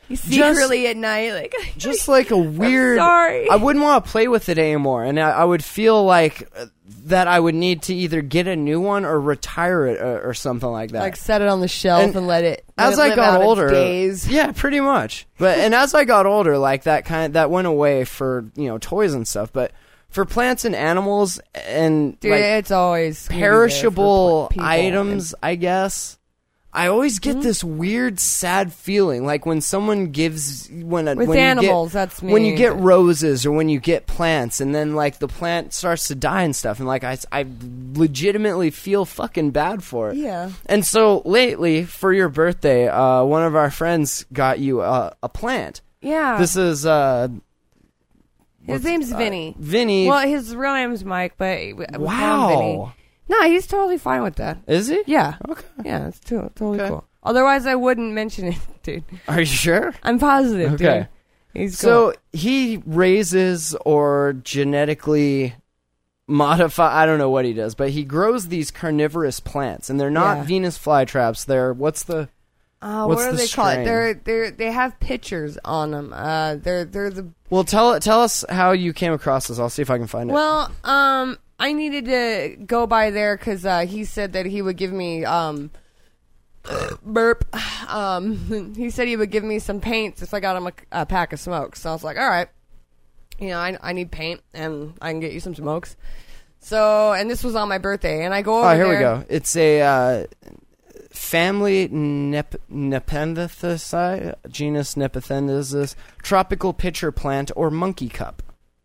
secretly at night, like just like a weird. sorry. I wouldn't want to play with it anymore, and I would feel like that I would need to either get a new one or retire it or something like that. like set it on the shelf and let it. As let I it got live out its older, days. yeah, pretty much. But and as I got older, like that went away for toys and stuff. But for plants and animals and Dude, like, it's always perishable people items, I guess. I always get this weird, sad feeling, like when someone gives when animals. That's me. when you get roses or when you get plants, and then like the plant starts to die and stuff, and like I legitimately feel fucking bad for it. Yeah. And so lately, for your birthday, one of our friends got you a plant. Yeah. This is his name's Vinny. Vinny. Well, his real name's Mike, but we call him Wow. Vinny. No, he's totally fine with that. Is he? Yeah. Okay. Yeah, it's totally Okay. cool. Otherwise, I wouldn't mention it, dude. Are you sure? I'm positive, Okay. dude. He's So cool. he raises or genetically modify, I don't know what he does, but he grows these carnivorous plants, and they're not Yeah. Venus flytraps. They're, what's the What do the they call strain? it? They have pictures on them. They're the Well, tell us how you came across this. I'll see if I can find it. well. I needed to go by there because he said that he would give me burp. He said he would give me some paints if I got him a pack of smokes. So I was like, all right, I need paint and I can get you some smokes. So, and this was on my birthday, and I go over oh, here there. we go. It's a family Nepenthes, genus Nepenthes, tropical pitcher plant or monkey cup.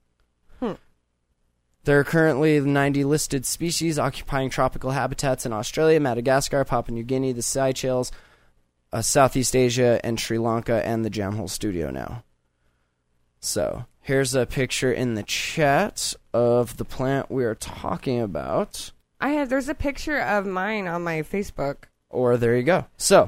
There are currently 90 listed species occupying tropical habitats in Australia, Madagascar, Papua New Guinea, the Seychelles, Southeast Asia, and Sri Lanka, and the Jamhole Studio now. So, here's a picture in the chat of the plant we are talking about. There's a picture of mine on my Facebook. Or there you go. So,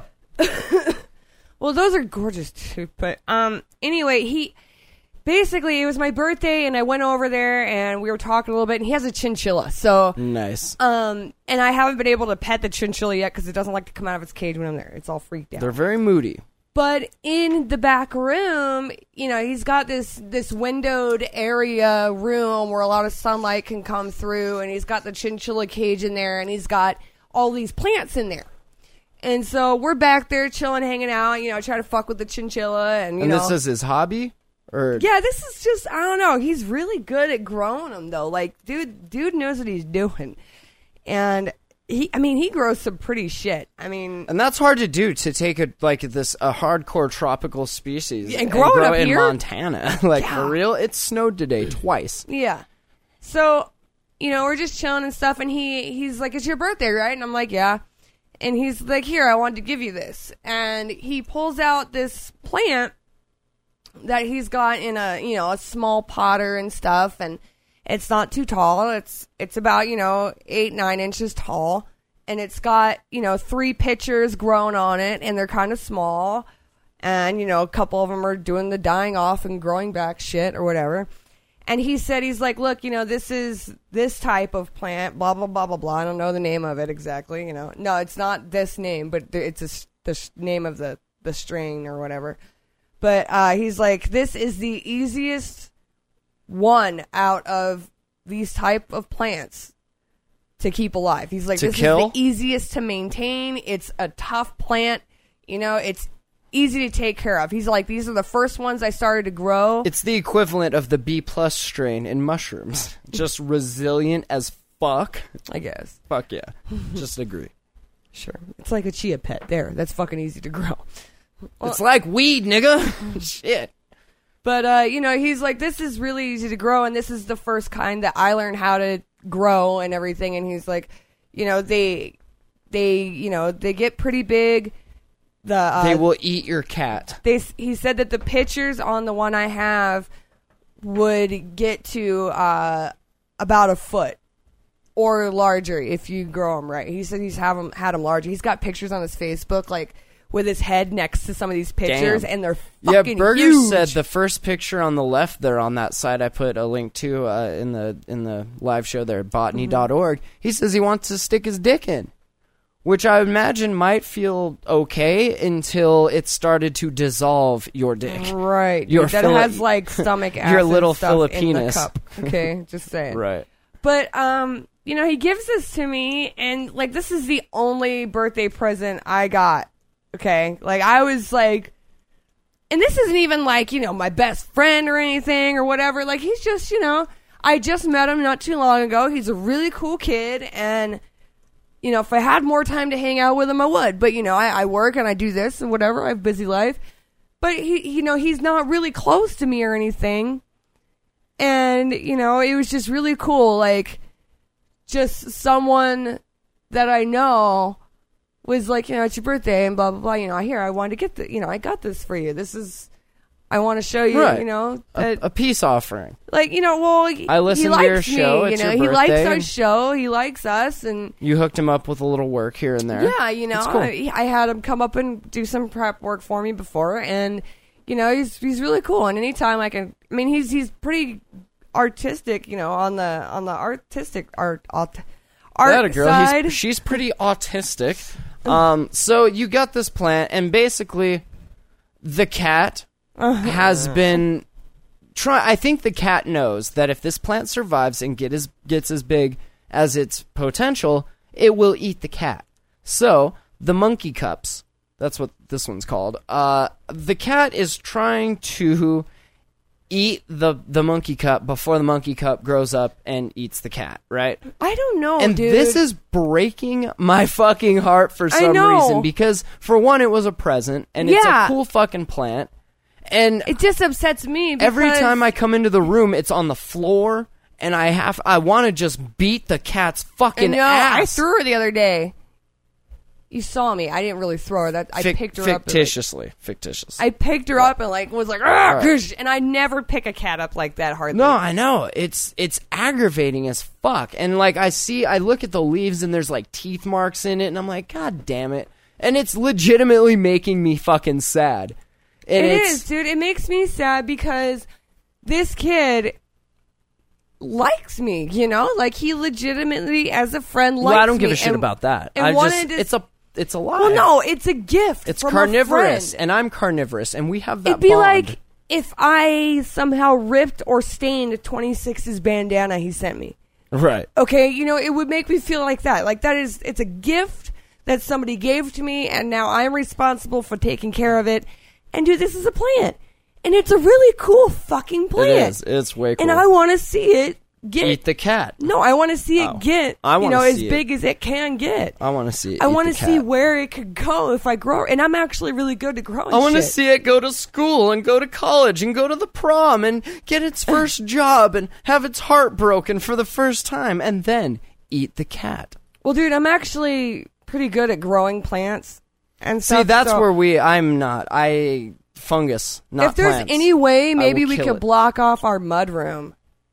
Well, those are gorgeous too. But anyway, basically it was my birthday, and I went over there and we were talking a little bit. And he has a chinchilla, so nice. and I haven't been able to pet the chinchilla yet because it doesn't like to come out of its cage when I'm there. It's all freaked out. They're very moody. But in the back room, he's got this windowed area room where a lot of sunlight can come through, and he's got the chinchilla cage in there, and he's got all these plants in there. And so we're back there chilling, hanging out, trying to fuck with the chinchilla, and this is his hobby? Or yeah, this is just, I don't know. He's really good at growing them, though. Like, dude knows what he's doing. And he grows some pretty shit. And that's hard to do, to take a hardcore tropical species and grow it up in here? Montana. For real, it snowed today twice. Yeah. So, we're just chilling and stuff, and he's like, it's your birthday, right? And I'm like, yeah. And he's like, here, I wanted to give you this. And he pulls out this plant that he's got in a small potter and stuff, and it's not too tall. It's about 8-9 inches tall, and it's got 3 pitchers growing on it, and they're kind of small, and a couple of them are doing the dying off and growing back shit or whatever. And he said, he's like, look, this is this type of plant, blah blah blah blah blah. I don't know the name of it exactly. No, it's not this name, but it's the name of the strain or whatever. But he's like, this is the easiest one out of these type of plants to keep alive. He's like, this kill? is the easiest to maintain. It's a tough plant. It's easy to take care of. He's like, these are the first ones I started to grow. It's the equivalent of the B+ strain in mushrooms. Just resilient as fuck. I guess. Fuck yeah. Just agree. Sure. It's like a chia pet. There. That's fucking easy to grow. It's like weed, nigga. Shit. But, he's like, this is really easy to grow, and this is the first kind that I learned how to grow and everything. And he's like, they get pretty big. They will eat your cat. He said that the pitchers on the one I have would get to about a foot or larger if you grow them right. He said he's had them larger. He's got pictures on his Facebook, with his head next to some of these pictures, Damn. and they're fucking Burger huge. said the first picture on the left there on that site I put a link to in the live show there, botany.org. He says he wants to stick his dick in. which I imagine might feel okay until it started to dissolve your dick. Right. Your that has like stomach acid your little stuff in the Filipinas. cup. Okay, just saying. Right. But he gives this to me, and like this is the only birthday present I got. Okay, like I was like, and this isn't even like my best friend or anything or whatever. Like he's just I just met him not too long ago. He's a really cool kid, and if I had more time to hang out with him, I would. But I work and I do this and whatever. I have a busy life. But he's not really close to me or anything. And it was just really cool. Like, just someone that I know was like, it's your birthday and blah blah blah. Here, I wanted to get I got this for you. This is. I want to show you, right. That, a peace offering. Like, I listened to your show. Me, it's your he likes birthday. our show. He likes us, and You hooked him up with a little work here and there. yeah, It's cool. I had him come up and do some prep work for me before, and he's really cool. And anytime I can, he's pretty artistic, on the artistic art That a girl. side. She's pretty autistic. So you got this plant, and basically, the cat has been I think the cat knows that if this plant survives and gets as big as its potential, it will eat the cat. So the monkey cups, that's what this one's called. The cat is trying to eat the monkey cup before the monkey cup grows up and eats the cat, right? I don't know, And dude. this is breaking my fucking heart for some reason, because for one, it was a present, and it's a cool fucking plant. And it just upsets me because every time I come into the room, it's on the floor, and I want to just beat the cat's fucking ass. I threw her the other day. You saw me. I didn't really throw her. I picked her up. Fictitiously. I picked her up and was like, right. And I never pick a cat up like that hardly. No, I know. It's aggravating as fuck. And I look at the leaves and there's like teeth marks in it, and I'm like, God damn it. And it's legitimately making me fucking sad. And it is, dude. It makes me sad because this kid likes me, Like, he legitimately, as a friend, likes me. Well, I don't give a shit about that. It's a lie. Well, no, it's a gift. It's from carnivorous, a friend. and I'm carnivorous, and we have that It'd be bond. like if I somehow ripped or stained 26's bandana he sent me. Right. Okay, it would make me feel like that. Like, it's a gift that somebody gave to me, and now I'm responsible for taking care of it. And dude, this is a plant. And it's a really cool fucking plant. It is. It's way cool. And I want to see it eat the cat. No, I want to see it get, as big as it can get. I want to see it. I want to see where it could go if I grow. And I'm actually really good at growing I want to see it go to school and go to college and go to the prom and get its first job and have its heart broken for the first time and then eat the cat. Well, dude, I'm actually pretty good at growing plants and stuff. See, that's where I'm not. Fungus, not if there's plants. any way, maybe we could it. block off our mudroom.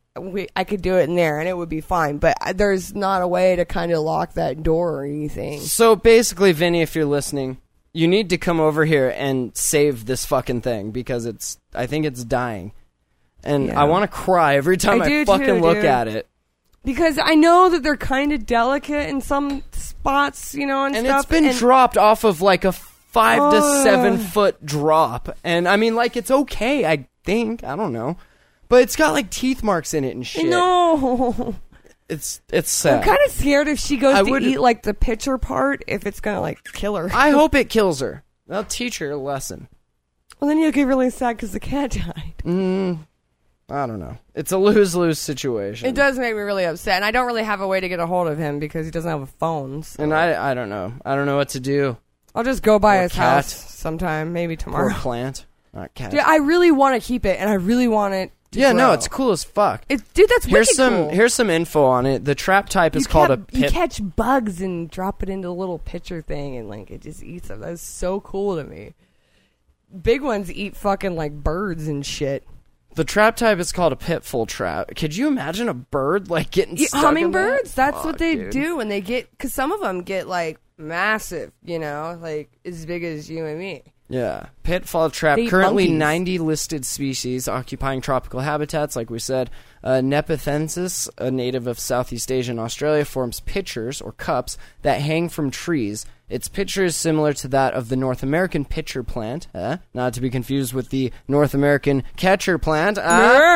I could do it in there, and it would be fine. But there's not a way to kind of lock that door or anything. So basically, Vinny, if you're listening, you need to come over here and save this fucking thing because I think it's dying, and I want to cry every time I fucking look at it. Because I know that they're kind of delicate in some spots, and stuff. And it's been dropped off of like a 5 to 7 foot drop, and it's okay. I think, I don't know, but it's got like teeth marks in it and shit. No, it's sad. I'm kind of scared if she goes to eat like the pitcher part, if it's gonna like kill her. I hope it kills her. I'll teach her a lesson. Well, then you'll get really sad because the cat died. I don't know. It's a lose-lose situation. It does make me really upset, and I don't really have a way to get a hold of him because he doesn't have a phone. So. And I don't know. I don't know what to do. I'll just go by his cat. house sometime, maybe tomorrow. Poor plant. Not cat. Yeah, I really want to keep it, and I really want it to grow. No, it's cool as fuck. Dude, that's wicked cool. Here's some info on it. The trap type is called a pip. You catch bugs and drop it into a little pitcher thing, and it just eats them. That's so cool to me. Big ones eat fucking birds and shit. The trap type is called a pitfall trap. Could you imagine a bird getting stuck hummingbirds? in that? That's what they do when because some of them get massive, as big as you and me. Yeah. Pitfall trap. They eat Currently monkeys. 90 listed species occupying tropical habitats, like we said. Nepenthensis, a native of Southeast Asia and Australia, forms pitchers, or cups, that hang from trees. Its pitcher is similar to that of the North American pitcher plant, not to be confused with the North American catcher plant, in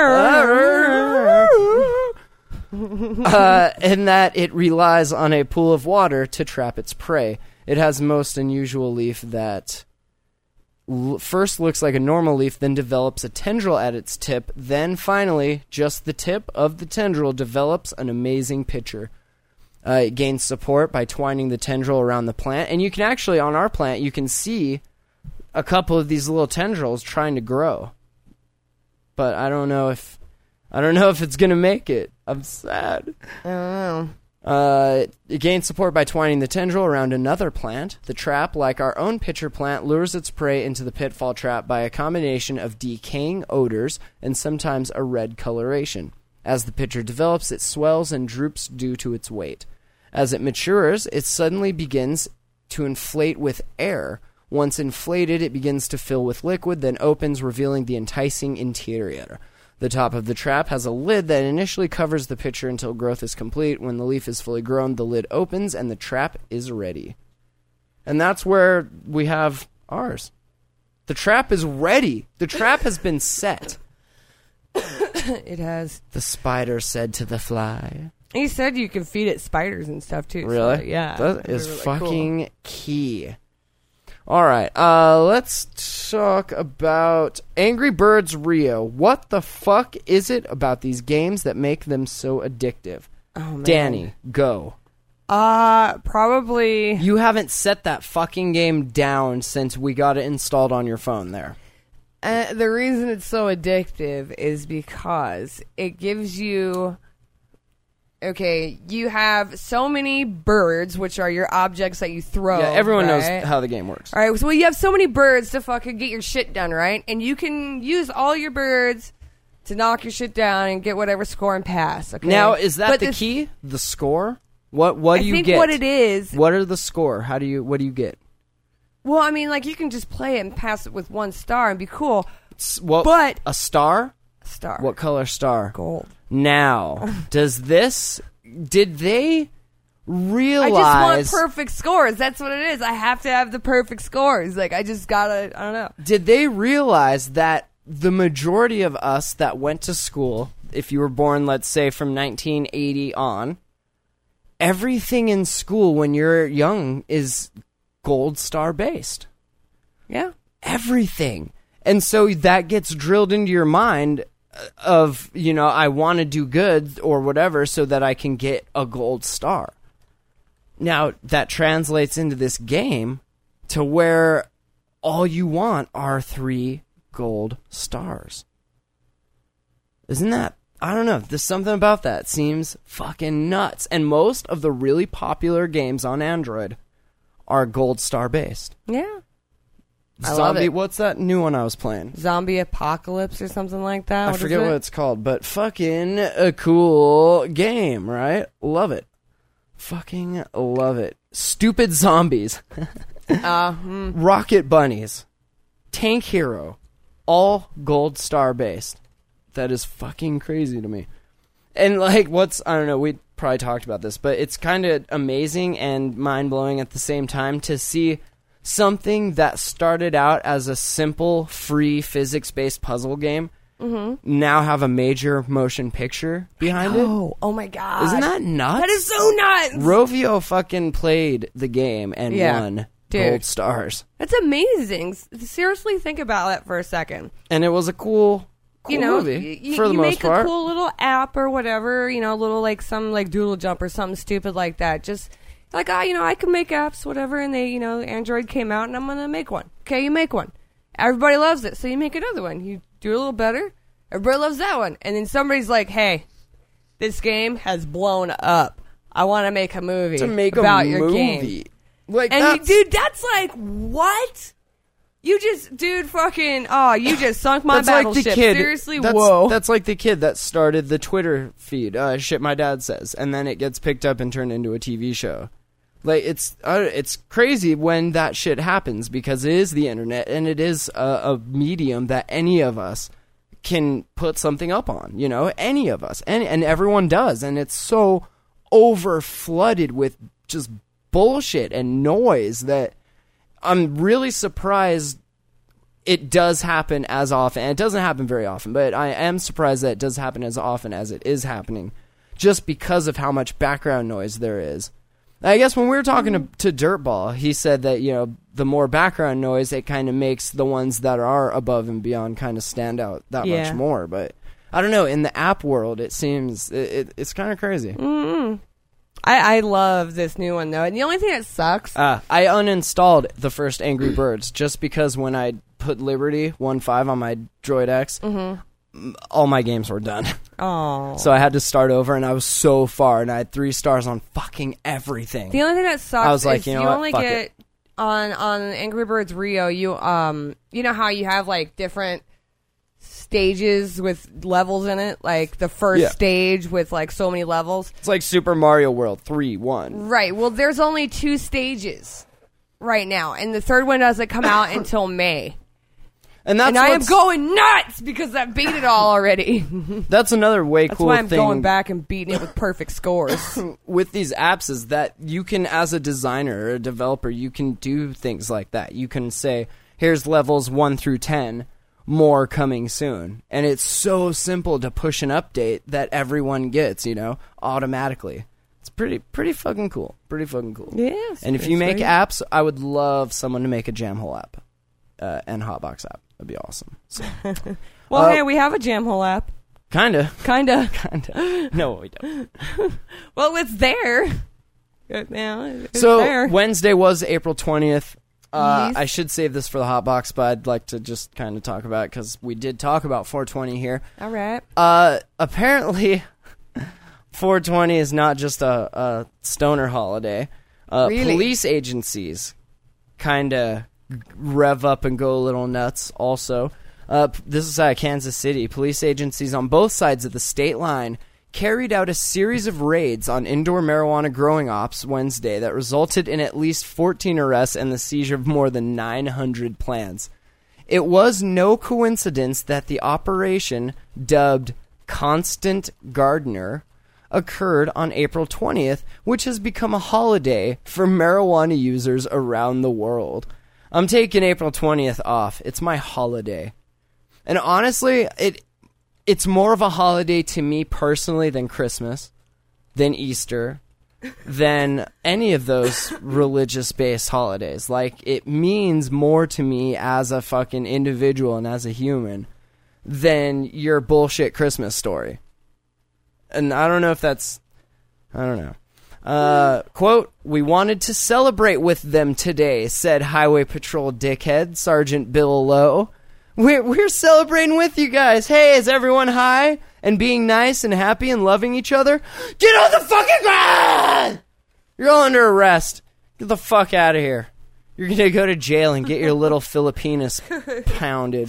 that it relies on a pool of water to trap its prey. It has most unusual leaf that first looks like a normal leaf, then develops a tendril at its tip, then finally, just the tip of the tendril develops an amazing pitcher. It gains support by twining the tendril around the plant, and you can actually, on our plant, you can see a couple of these little tendrils trying to grow. But I don't know if it's gonna make it. I'm sad. I don't know. It gains support by twining the tendril around another plant. The trap, like our own pitcher plant, lures its prey into the pitfall trap by a combination of decaying odors and sometimes a red coloration. As the pitcher develops, it swells and droops due to its weight. As it matures, it suddenly begins to inflate with air. Once inflated, it begins to fill with liquid, then opens, revealing the enticing interior. The top of the trap has a lid that initially covers the pitcher until growth is complete. When the leaf is fully grown, the lid opens and the trap is ready. And that's where we have ours. The trap is ready. The trap has been set. It has. The spider said to the fly. He said you can feed it spiders and stuff too. Really? So, yeah. That is really fucking cool. key. All right, let's talk about Angry Birds Rio. What the fuck is it about these games that make them so addictive? Oh, man. Danny, go. Probably. You haven't set that fucking game down since we got it installed on your phone there. The reason it's so addictive is because it gives you... Okay, you have so many birds, which are your objects that you throw. Yeah, everyone knows right? how the game works. All right, so you have so many birds to fucking get your shit done, right? And you can use all your birds to knock your shit down and get whatever score and pass. Okay. Now, is that But the key? The score? What do you get? I think what it is... What are the score? What do you get? Well, I mean, like, you can just play it and pass it with 1 star and be cool. But a star? Star. What color star? Gold. Now, did they realize... I just want perfect scores. That's what it is. I have to have the perfect scores. Like, I just gotta, I don't know. Did they realize that the majority of us that went to school, if you were born, let's say, from 1980 on, everything in school when you're young is gold star based? Yeah. Everything. And so that gets drilled into your mind of, I want to do good or whatever so that I can get a gold star. Now, that translates into this game to where all you want are 3 gold stars. Isn't that... I don't know. There's something about that. Seems fucking nuts. And most of the really popular games on Android are gold star based. Yeah. I love it. What's that new one I was playing? Zombie Apocalypse or something like that. I forget what it's called, but fucking a cool game, right? Love it. Fucking love it. Stupid Zombies. Rocket Bunnies. Tank Hero. All gold star based. That is fucking crazy to me. And I don't know, we probably talked about this, but it's kind of amazing and mind-blowing at the same time to see something that started out as a simple, free, physics-based puzzle game now have a major motion picture behind it. Oh my god. Isn't that nuts? That is so nuts! Rovio fucking played the game and won gold stars. That's amazing. Seriously, think about that for a second. And it was a cool movie, for the most make part. a cool little app or whatever, a little some doodle jump or something stupid like that. Just like, I can make apps, whatever, and they, Android came out and I'm going to make one. Okay, you make one. Everybody loves it, so you make another one. You do a little better. Everybody loves that one. And then somebody's like, hey, this game has blown up. I want to make a movie about your game. Dude, that's like, what? You just, dude, fucking, you just sunk my battleship. Like the kid. Seriously, whoa. That's like the kid that started the Twitter feed, shit my dad says, and then it gets picked up and turned into a TV show. Like, it's crazy when that shit happens, because it is the internet, and it is a medium that any of us can put something up on, you know, any of us, and everyone does, and it's so over flooded with just bullshit and noise that I'm really surprised it does happen as often. And it doesn't happen very often, but I am surprised that it does happen as often as it is happening, just because of how much background noise there is. I guess when we were talking to Dirtball, he said that, you know, the more background noise, it kind of makes the ones that are above and beyond kind of stand out that much more. But I don't know, in the app world, it seems it's kind of crazy. Mm-hmm. I love this new one, though. And the only thing that sucks... I uninstalled the first Angry Birds just because when I put Liberty 1.5 on my Droid X, all my games were done. Oh. So I had to start over, and I was so far, and I had 3 stars on fucking everything. The only thing that sucks I was like, is you know you what? only Fuck get... it. On Angry Birds Rio, you know how you have, like, different stages with levels in it? Like, the first stage with, like, so many levels. It's like Super Mario World 3-1. Right. Well, there's only 2 stages right now, and the third one doesn't come out until May. And I am going nuts because I beat it all already. That's another way That's cool why I'm thing going back and beating it with perfect scores. with these apps is that you can, as a designer or a developer, you can do things like that. You can say, here's levels 1 through 10, more coming soon. And it's so simple to push an update that everyone gets, you know, automatically. It's pretty fucking cool. Pretty fucking cool. Yes. And if you make apps, I would love someone to make a Jamhole app and Hotbox app. That'd be awesome. So, well, hey, we have a Jamhole app. Kinda. Kinda. No, we don't. Well, it's there. Now, it's so there. Wednesday was April 20th. Yes. I should save this for the Hotbox, but I'd like to just kind of talk about it because we did talk about 420 here. All right. Apparently, 420 is not just a stoner holiday. Really? Police agencies kind of rev up and go a little nuts also. This is Kansas City. Police agencies on both sides of the state line carried out a series of raids on indoor marijuana growing ops Wednesday that resulted in at least 14 arrests and the seizure of more than 900 plants. It was no coincidence that the operation, dubbed Constant Gardener, occurred on April 20th, which has become a holiday for marijuana users around the world. I'm taking April 20th off. It's my holiday. And honestly, it's more of a holiday to me personally than Christmas, than Easter, than any of those religious-based holidays. Like, it means more to me as a fucking individual and as a human than your bullshit Christmas story. And I don't know if that's... I don't know. Quote, "We wanted to celebrate with them today," said Highway Patrol dickhead Sergeant Bill Lowe. We're celebrating with you guys. Hey, is everyone high and being nice and happy and loving each other? Get on the fucking ground! You're all under arrest. Get the fuck out of here. You're gonna go to jail and get your little Filipinas pounded.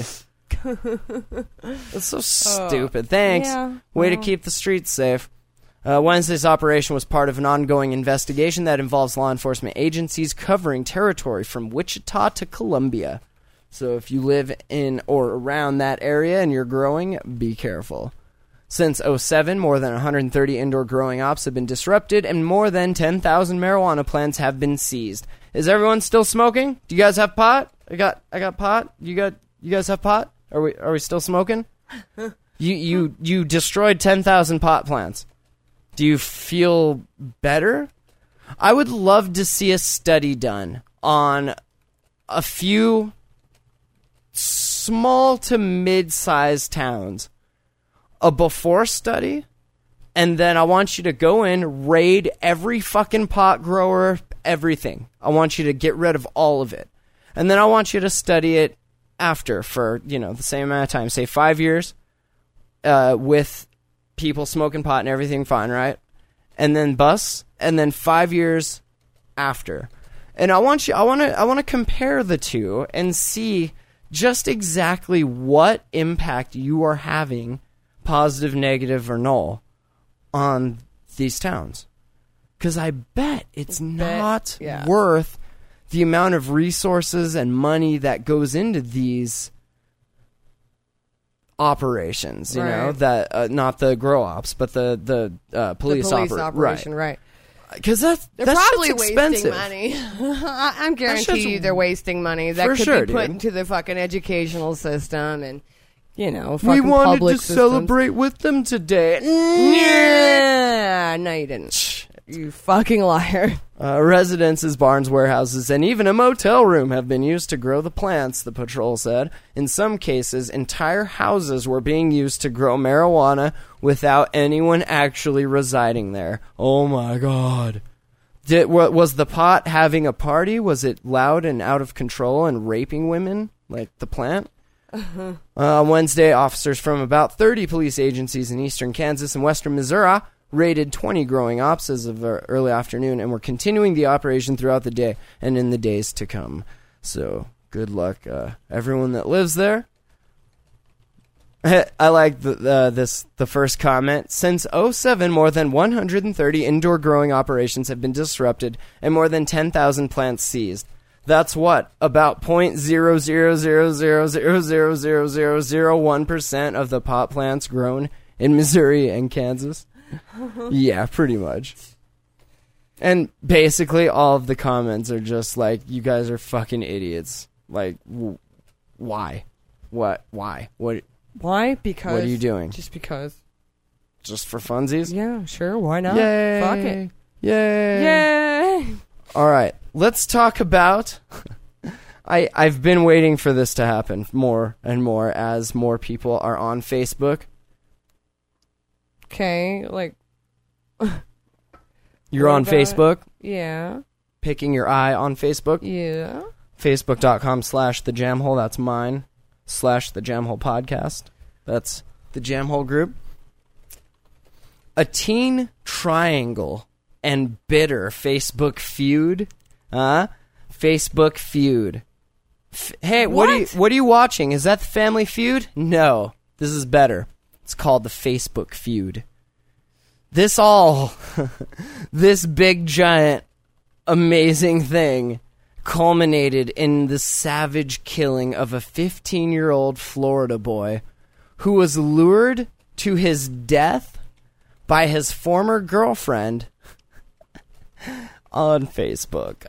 That's so stupid. Thanks. Yeah, Way to keep the streets safe. Wednesday's operation was part of an ongoing investigation that involves law enforcement agencies covering territory from Wichita to Columbia. So if you live in or around that area and you're growing, be careful. Since 2007, more than 130 indoor growing ops have been disrupted and more than 10,000 marijuana plants have been seized. Is everyone still smoking? Do you guys have pot? I got pot. You guys have pot? Are we still smoking? You destroyed 10,000 pot plants. Do you feel better? I would love to see a study done on a few small to mid-sized towns. A before study, and then I want you to go in, raid every fucking pot grower, everything. I want you to get rid of all of it. And then I want you to study it after for, the same amount of time. Say 5 years with people smoking pot and everything fine, right? And then bus, and then 5 years after. And I want to compare the two and see just exactly what impact you are having, positive, negative, or null, on these towns. Because I bet it's not yeah. worth the amount of resources and money that goes into these operations, you know, that not the grow ops, but the police operation, right? Because they're probably expensive. wasting money. I'm guarantee you they're wasting money that could be put into the fucking educational system and, you know, fucking we wanted public to systems. celebrate with them today. Yeah, no, you didn't. You fucking liar. Residences, barns, warehouses, and even a motel room have been used to grow the plants, the patrol said. In some cases, entire houses were being used to grow marijuana without anyone actually residing there. Oh my God. Was the pot having a party? Was it loud and out of control and raping women like the plant? Wednesday, officers from about 30 police agencies in eastern Kansas and western Missouri raided 20 growing ops as of early afternoon and were continuing the operation throughout the day and in the days to come. So, good luck, everyone that lives there. I like the first comment. Since 2007, more than 130 indoor growing operations have been disrupted and more than 10,000 plants seized. That's what? About 0.000000001% of the pot plants grown in Missouri and Kansas. Yeah, pretty much. And basically all of the comments are just like, you guys are fucking idiots. Like, why? What? Why? What? Why? Because. What are you doing? Just because. Just for funsies? Yeah, sure. Why not? Yay. Fuck it. Yay. Yay. All right. Let's talk about... I've been waiting for this to happen more and more as more people are on Facebook. Okay, like... You're on Facebook? Yeah. Picking your eye on Facebook? Yeah. Facebook.com/The Jam Hole. That's mine. /The Jam Hole Podcast. That's the Jam Hole group. A teen triangle and bitter Facebook feud. Facebook feud. Hey, what are you watching? Is that the Family Feud? No. This is better. It's called the Facebook feud. This big, giant, amazing thing culminated in the savage killing of a 15-year-old Florida boy who was lured to his death by his former girlfriend on Facebook.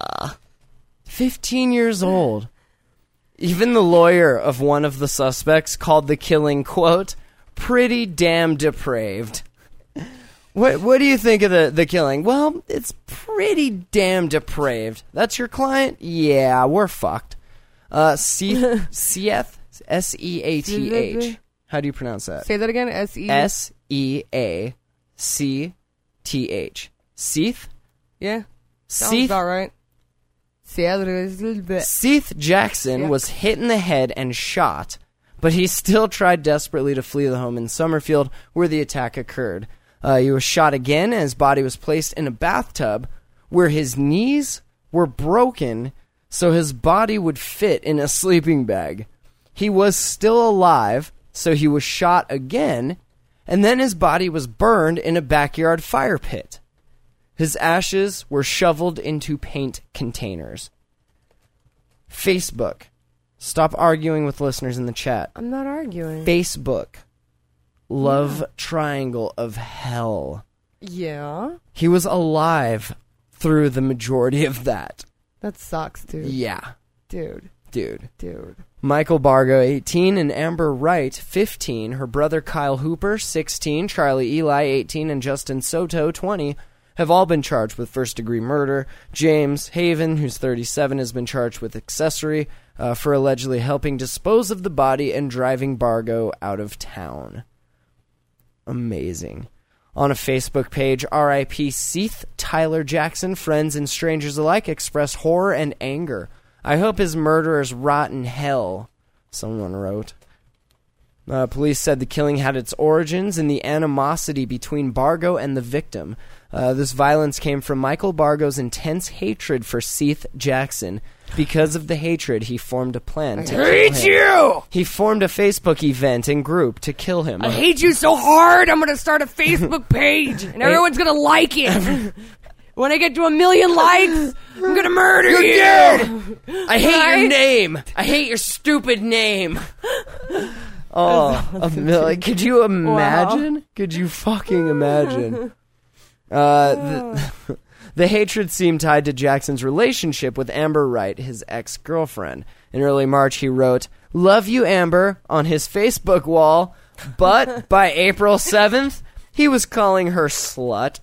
15 years old. Even the lawyer of one of the suspects called the killing, quote, pretty damn depraved. What do you think of the killing? Well, it's pretty damn depraved. That's your client? Yeah, we're fucked. Seath, S-E-A-T-H. How do you pronounce that? Say that again. S-E-A-C-T-H. Seath? Yeah. Sounds about right. Seath Jackson was hit in the head and shot, but he still tried desperately to flee the home in Summerfield where the attack occurred. He was shot again and his body was placed in a bathtub where his knees were broken so his body would fit in a sleeping bag. He was still alive, so he was shot again, and then his body was burned in a backyard fire pit. His ashes were shoveled into paint containers. Facebook. Stop arguing with listeners in the chat. I'm not arguing. Facebook. Love triangle of hell. Yeah. He was alive through the majority of that. That sucks, dude. Yeah. Dude. Michael Bargo, 18, and Amber Wright, 15. Her brother Kyle Hooper, 16. Charlie Eli, 18, and Justin Soto, 20. Have all been charged with first-degree murder. James Haven, who's 37, has been charged with accessory for allegedly helping dispose of the body and driving Bargo out of town. Amazing. On a Facebook page, R.I.P. Seath Tyler Jackson, friends and strangers alike express horror and anger. I hope his murderers rot in hell, someone wrote. Police said the killing had its origins in the animosity between Bargo and the victim. This violence came from Michael Bargo's intense hatred for Seath Jackson. Because of the hatred, he formed a plan to kill him. I hate you! He formed a Facebook event and group to kill him. I hate you so hard, I'm going to start a Facebook page, and everyone's going to like it. When I get to 1 million likes, I'm gonna murder you. I hate your name. I hate your stupid name. Oh, could you imagine? Wow. Could you fucking imagine? The hatred seemed tied to Jackson's relationship with Amber Wright, his ex-girlfriend. In early March, he wrote, "Love you, Amber," on his Facebook wall, but by April 7th, he was calling her slut.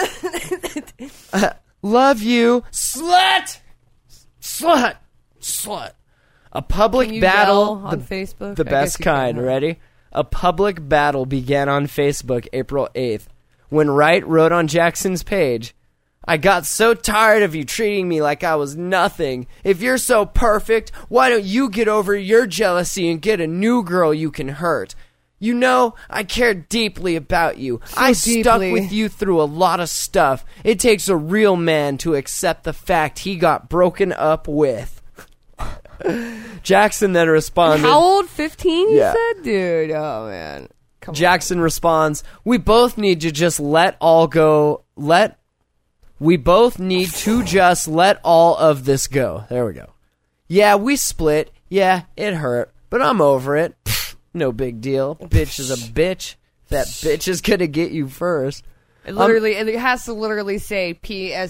Love you, slut! Slut! Slut! A public battle on Facebook? The best kind, ready? A public battle began on Facebook April 8th when Wright wrote on Jackson's page, "I got so tired of you treating me like I was nothing. If you're so perfect, why don't you get over your jealousy and get a new girl you can hurt? You know, I care deeply about you. I stuck with you through a lot of stuff. It takes a real man to accept the fact he got broken up with." Jackson then responded. How old? 15, you Yeah. said? Dude, oh, man. Jackson responds, "We both need to just let all go. We both need to just let all of this go." There we go. "Yeah, we split. Yeah, it hurt, but I'm over it. Pfft, no big deal. Bitch is a bitch. That bitch is gonna get you first." It literally, it has to literally say PSH ...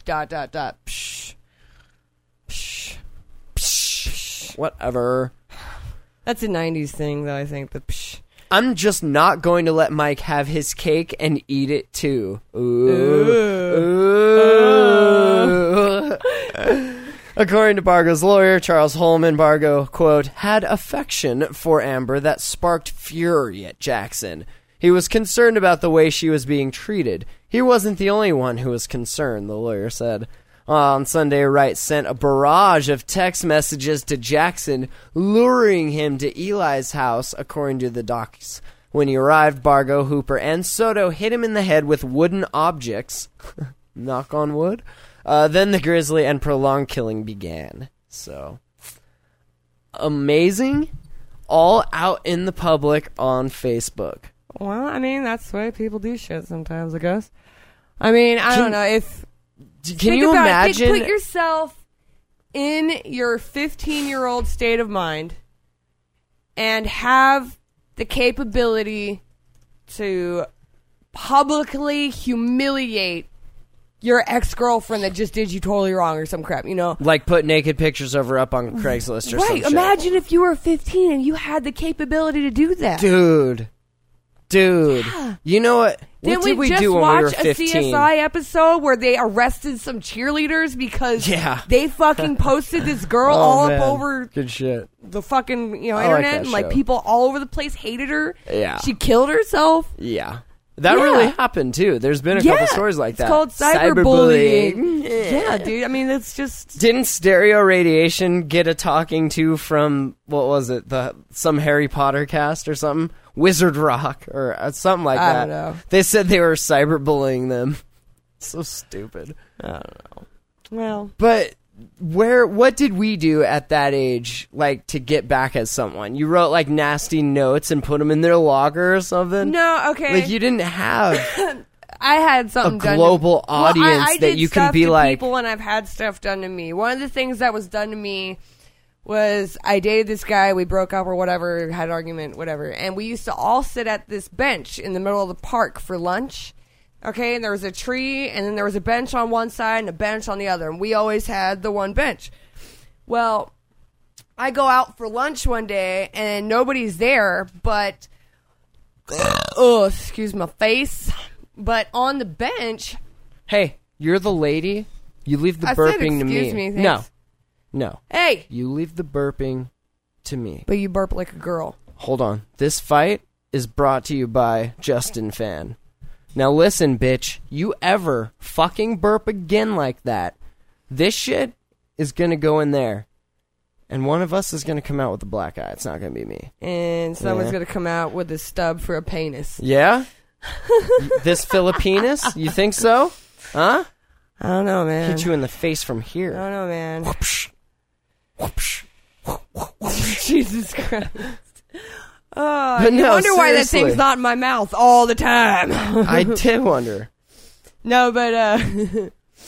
Psh. Psh. Psh. Whatever. That's a 90s thing, though, I think. The psh. I'm just not going to let Mike have his cake and eat it too. Ooh. According to Bargo's lawyer, Charles Holman, Bargo, quote, had affection for Amber that sparked fury at Jackson. He was concerned about the way she was being treated. He wasn't the only one who was concerned, the lawyer said. On Sunday, Wright sent a barrage of text messages to Jackson, luring him to Eli's house, according to the docs. When he arrived, Bargo, Hooper, and Soto hit him in the head with wooden objects. Knock on wood. Then the grisly and prolonged killing began. So, amazing. All out in the public on Facebook. Well, I mean, that's the way people do shit sometimes, I guess. I mean, I don't know if... Can you imagine? Put yourself in your 15-year-old state of mind and have the capability to publicly humiliate your ex-girlfriend that just did you totally wrong or some crap, you know? Like put naked pictures of her up on Craigslist or some shit. Right, imagine if you were 15 and you had the capability to do that. Dude. Yeah. You know what? What did we do when we were 15? Didn't we just watch a CSI episode where they arrested some cheerleaders because they fucking posted this girl up over good shit. The fucking internet and people all over the place hated her. Yeah. She killed herself. Yeah. That really happened too. There's been a couple stories like that. It's called cyberbullying. Yeah, dude. I mean, it's just... Didn't Stereo Radiation get a talking to from, what was it, some Harry Potter cast or something? Wizard Rock or something like that. I don't know. They said they were cyberbullying them. So stupid. I don't know. Well... But... what did we do at that age, like, to get back at someone? You wrote, like, nasty notes and put them in their logger or something? No, okay. Like, you didn't have I had something a global audience that you can be like... people, and I've had stuff done to me. One of the things that was done to me was I dated this guy, we broke up or whatever, had an argument, whatever, and we used to all sit at this bench in the middle of the park for lunch. Okay, and there was a tree, and then there was a bench on one side and a bench on the other, and we always had the one bench. Well, I go out for lunch one day, and nobody's there, but... oh, excuse my face. But on the bench... Hey, you're the lady. You leave the burping to me. Excuse me, thanks. No. Hey! You leave the burping to me. But you burp like a girl. Hold on. This fight is brought to you by Justin Fan. Now listen, bitch, you ever fucking burp again like that, this shit is gonna go in there. And one of us is gonna come out with a black eye. It's not gonna be me. And someone's gonna come out with a stub for a penis. Yeah? This Filipinas? You think so? Huh? I don't know, man. Hit you in the face from here. I don't know, man. Whoopsh. Whoopsh. Jesus Christ. But you no, wonder why that seriously. thing's not in my mouth all the time. I did wonder. No, but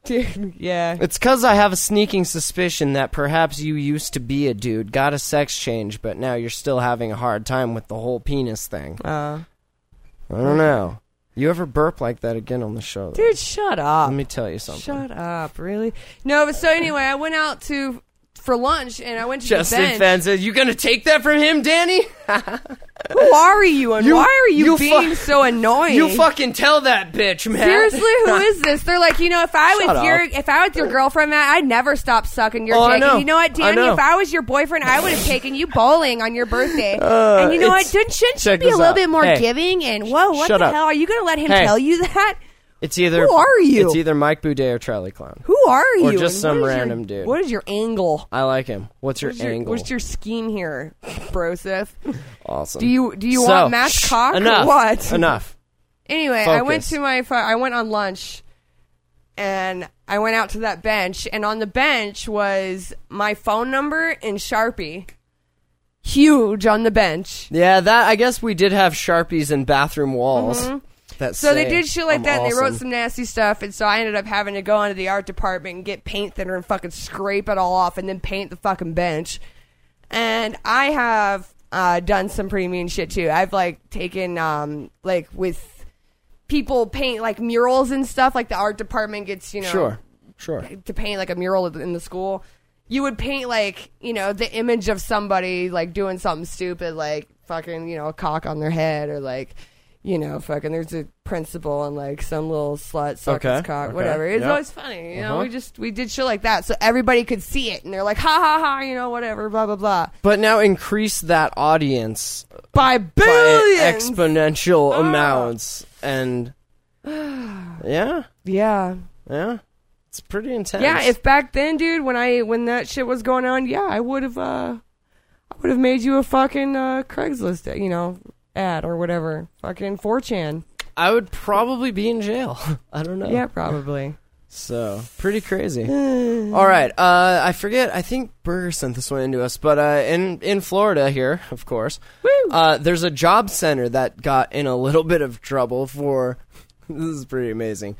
Dude, yeah. It's because I have a sneaking suspicion that perhaps you used to be a dude, got a sex change, but now you're still having a hard time with the whole penis thing. I don't know. You ever burp like that again on the show, though? Dude, shut up. Let me tell you something. Shut up, really? No, but so anyway, I went out for lunch, and I went to Justin the bench. Fenn says, you gonna take that from him, Danny? Who are you, and why are you being so annoying? You fucking tell that bitch, man. Seriously, who is this? They're like, if I Shut was your girlfriend, Matt, I'd never stop sucking your I dick. know. And you know what, Danny? If I was your boyfriend, I would have taken you bowling on your birthday. And you know what? Shouldn't you be a little bit more giving? And whoa, what the hell? Are you going to let him tell you that? It's either who are you? It's either Mike Boudet or Charlie Clown. Who are you? Or just some random dude. What is your angle? I like him. What's your angle? What's your scheme here, Broseph? Awesome. Do you want Matt's cock enough, or what? Enough. Anyway, Focus. I went on lunch, and I went out to that bench, and on the bench was my phone number in Sharpie. Huge on the bench. Yeah, that I guess we did have Sharpies in bathroom walls. Mm-hmm. So they did shit like I'm that, and they wrote awesome. some nasty stuff, and so I ended up having to go into the art department and get paint thinner and fucking scrape it all off and then paint the fucking bench. And I have done some pretty mean shit, too. I've, taken, with people paint, murals and stuff, the art department gets, Sure. to paint, a mural in the school. You would paint, the image of somebody, doing something stupid, fucking, a cock on their head or, fucking there's a principal and some little slut sucks his cock, whatever. It's always funny, we did shit like that so everybody could see it, and they're like, ha ha ha, whatever, blah blah blah. But now increase that audience by billions, by exponential amounts, and yeah, it's pretty intense. Yeah, if back then, dude, when that shit was going on, I would have made you a fucking Craigslist, ad or whatever, fucking 4chan. I would probably be in jail. I don't know. Yeah, probably. So, pretty crazy. All right, I forget, I think Burger sent this one into us, but in Florida here, of course, there's a job center that got in a little bit of trouble for, this is pretty amazing,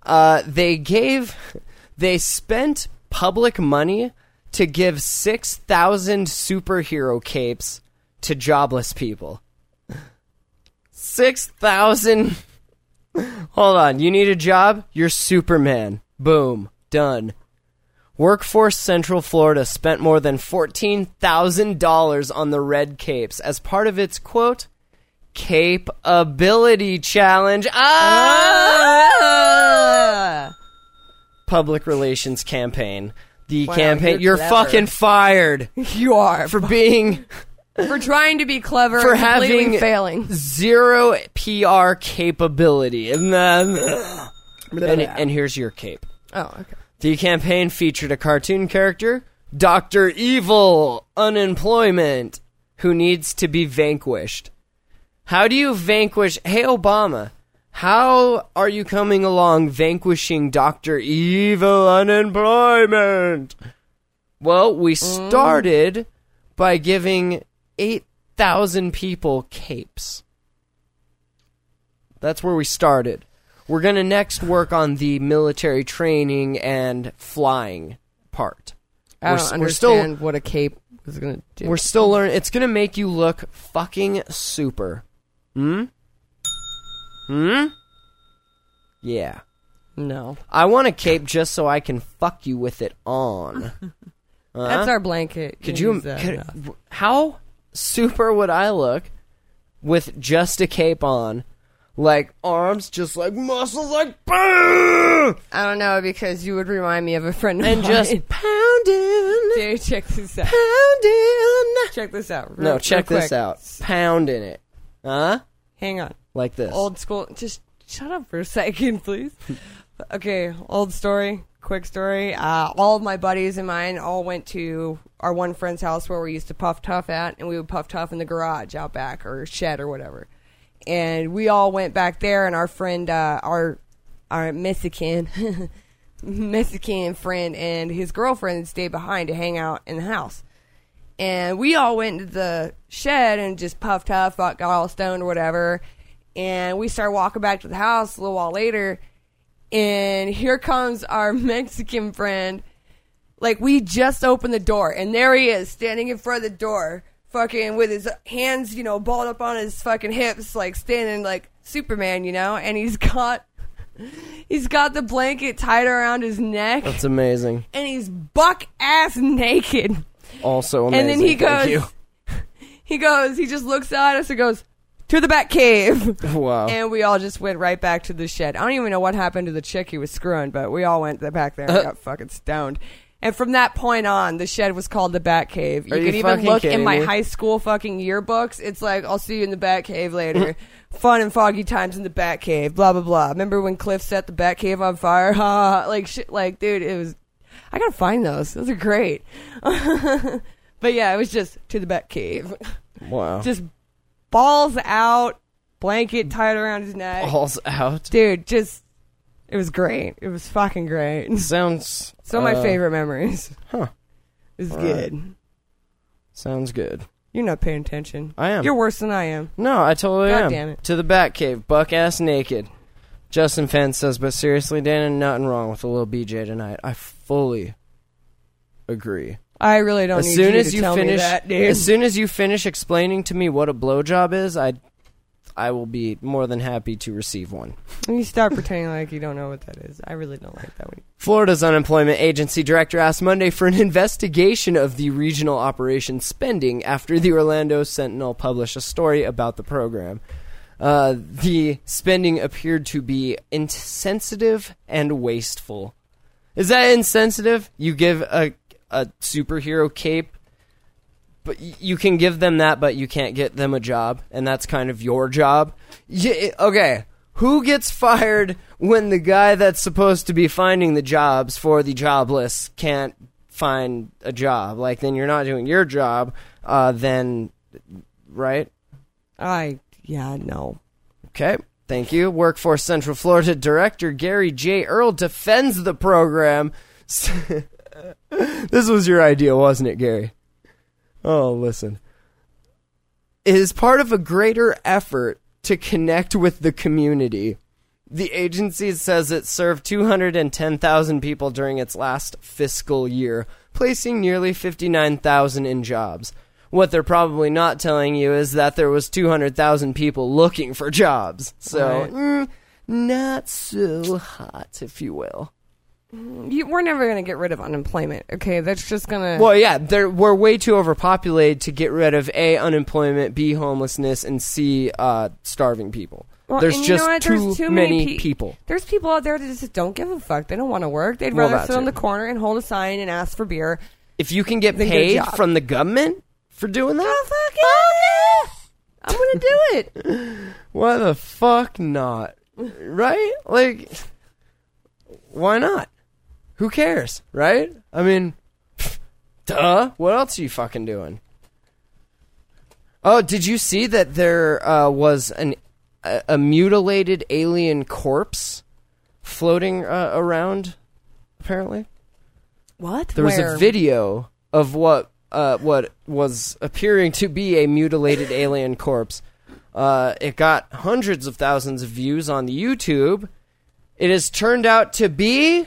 they spent public money to give 6,000 superhero capes to jobless people. 6,000. Hold on. You need a job? You're Superman. Boom. Done. Workforce Central Florida spent more than $14,000 on the red capes as part of its, quote, Cape-ability challenge. Public relations campaign. The campaign. You're fucking fired. You are. For being... For trying to be clever for and completely having failing. Zero PR capability. And here's your cape. Oh, okay. The campaign featured a cartoon character, Dr. Evil Unemployment, who needs to be vanquished. How do you vanquish... Hey, Obama, how are you coming along vanquishing Dr. Evil Unemployment? Well, we started by giving 8,000 people capes. That's where we started. We're going to next work on the military training and flying part. I don't understand what a cape is going to do. We're still learning. It's going to make you look fucking super. Yeah. No. I want a cape just so I can fuck you with it on. That's our blanket. How super would I look with just a cape on? Like, arms, just like muscles, like, boom! I don't know, because you would remind me of a friend of mine. And just pounding. Dude, check this out. Pounding. Check this out. Check this out. Pounding it. Huh? Hang on. Like this. Old school. Just shut up for a second, please. Okay, old story. Quick story. All of my buddies and mine all went to our one friend's house where we used to puff tough at, and we would puff tough in the garage out back or shed or whatever. And we all went back there, and our friend, our Mexican friend and his girlfriend stayed behind to hang out in the house. And we all went into the shed and just puffed tough, got all stoned or whatever. And we started walking back to the house a little while later. And here comes our Mexican friend. Like, we just opened the door, and there he is, standing in front of the door, fucking with his hands, you know, balled up on his fucking hips, like, standing like Superman, you know? And he's got the blanket tied around his neck. That's amazing. And he's buck-ass naked. Also amazing. And then he just looks at us and goes, to the Bat Cave. Wow. And we all just went right back to the shed. I don't even know what happened to the chick he was screwing, but we all went back there and got fucking stoned. And from that point on, the shed was called the Bat Cave. You can even look in my high school fucking yearbooks. It's like, I'll see you in the Bat Cave later. Fun and foggy times in the Bat Cave. Blah, blah, blah. Remember when Cliff set the Bat Cave on fire? Like, shit. Like, dude, it was... I gotta find those. Those are great. But yeah, it was just to the Bat Cave. Wow. Just balls out, blanket tied around his neck. Balls out? Dude, just... It was great. It was fucking great. Sounds... Some of my favorite memories. Huh. It was good. Right. Sounds good. You're not paying attention. I am. You're worse than I am. No, I totally am. God damn it. To the Batcave, buck-ass naked. Justin Fenn says, but seriously, Dan, nothing wrong with a little BJ tonight. I fully agree. I really don't need you to tell me that, dude. As soon as you finish explaining to me what a blowjob is, I will be more than happy to receive one. When you start pretending like you don't know what that is, I really don't like that one. Florida's unemployment agency director asked Monday for an investigation of the regional operations spending after the Orlando Sentinel published a story about the program. The spending appeared to be insensitive and wasteful. Is that insensitive? You give a superhero cape, but you can give them that, but you can't get them a job, and that's kind of your job. Okay, who gets fired when the guy that's supposed to be finding the jobs for the jobless can't find a job? Like, then you're not doing your job, then, right? Yeah, no. Okay, thank you. Workforce Central Florida Director Gary J. Earl defends the program. This was your idea, wasn't it, Gary? Oh, listen. It is part of a greater effort to connect with the community. The agency says it served 210,000 people during its last fiscal year, placing nearly 59,000 in jobs. What they're probably not telling you is that there was 200,000 people looking for jobs. So, not so hot, if you will. We're never going to get rid of unemployment, okay? That's just going to... Well, yeah, we're way too overpopulated to get rid of A, unemployment, B, homelessness, and C, starving people. Well, there's just too many people. There's people out there that just don't give a fuck. They don't want to work. They'd rather sit on the corner and hold a sign and ask for beer. If you can get paid from the government for doing that? Fuck yeah! I'm going to do it. Why the fuck not? Right? Like, why not? Who cares, right? I mean, duh. What else are you fucking doing? Oh, did you see that there was a mutilated alien corpse floating around, apparently? What? There was a video of what was appearing to be a mutilated alien corpse. It got hundreds of thousands of views on the YouTube. It has turned out to be...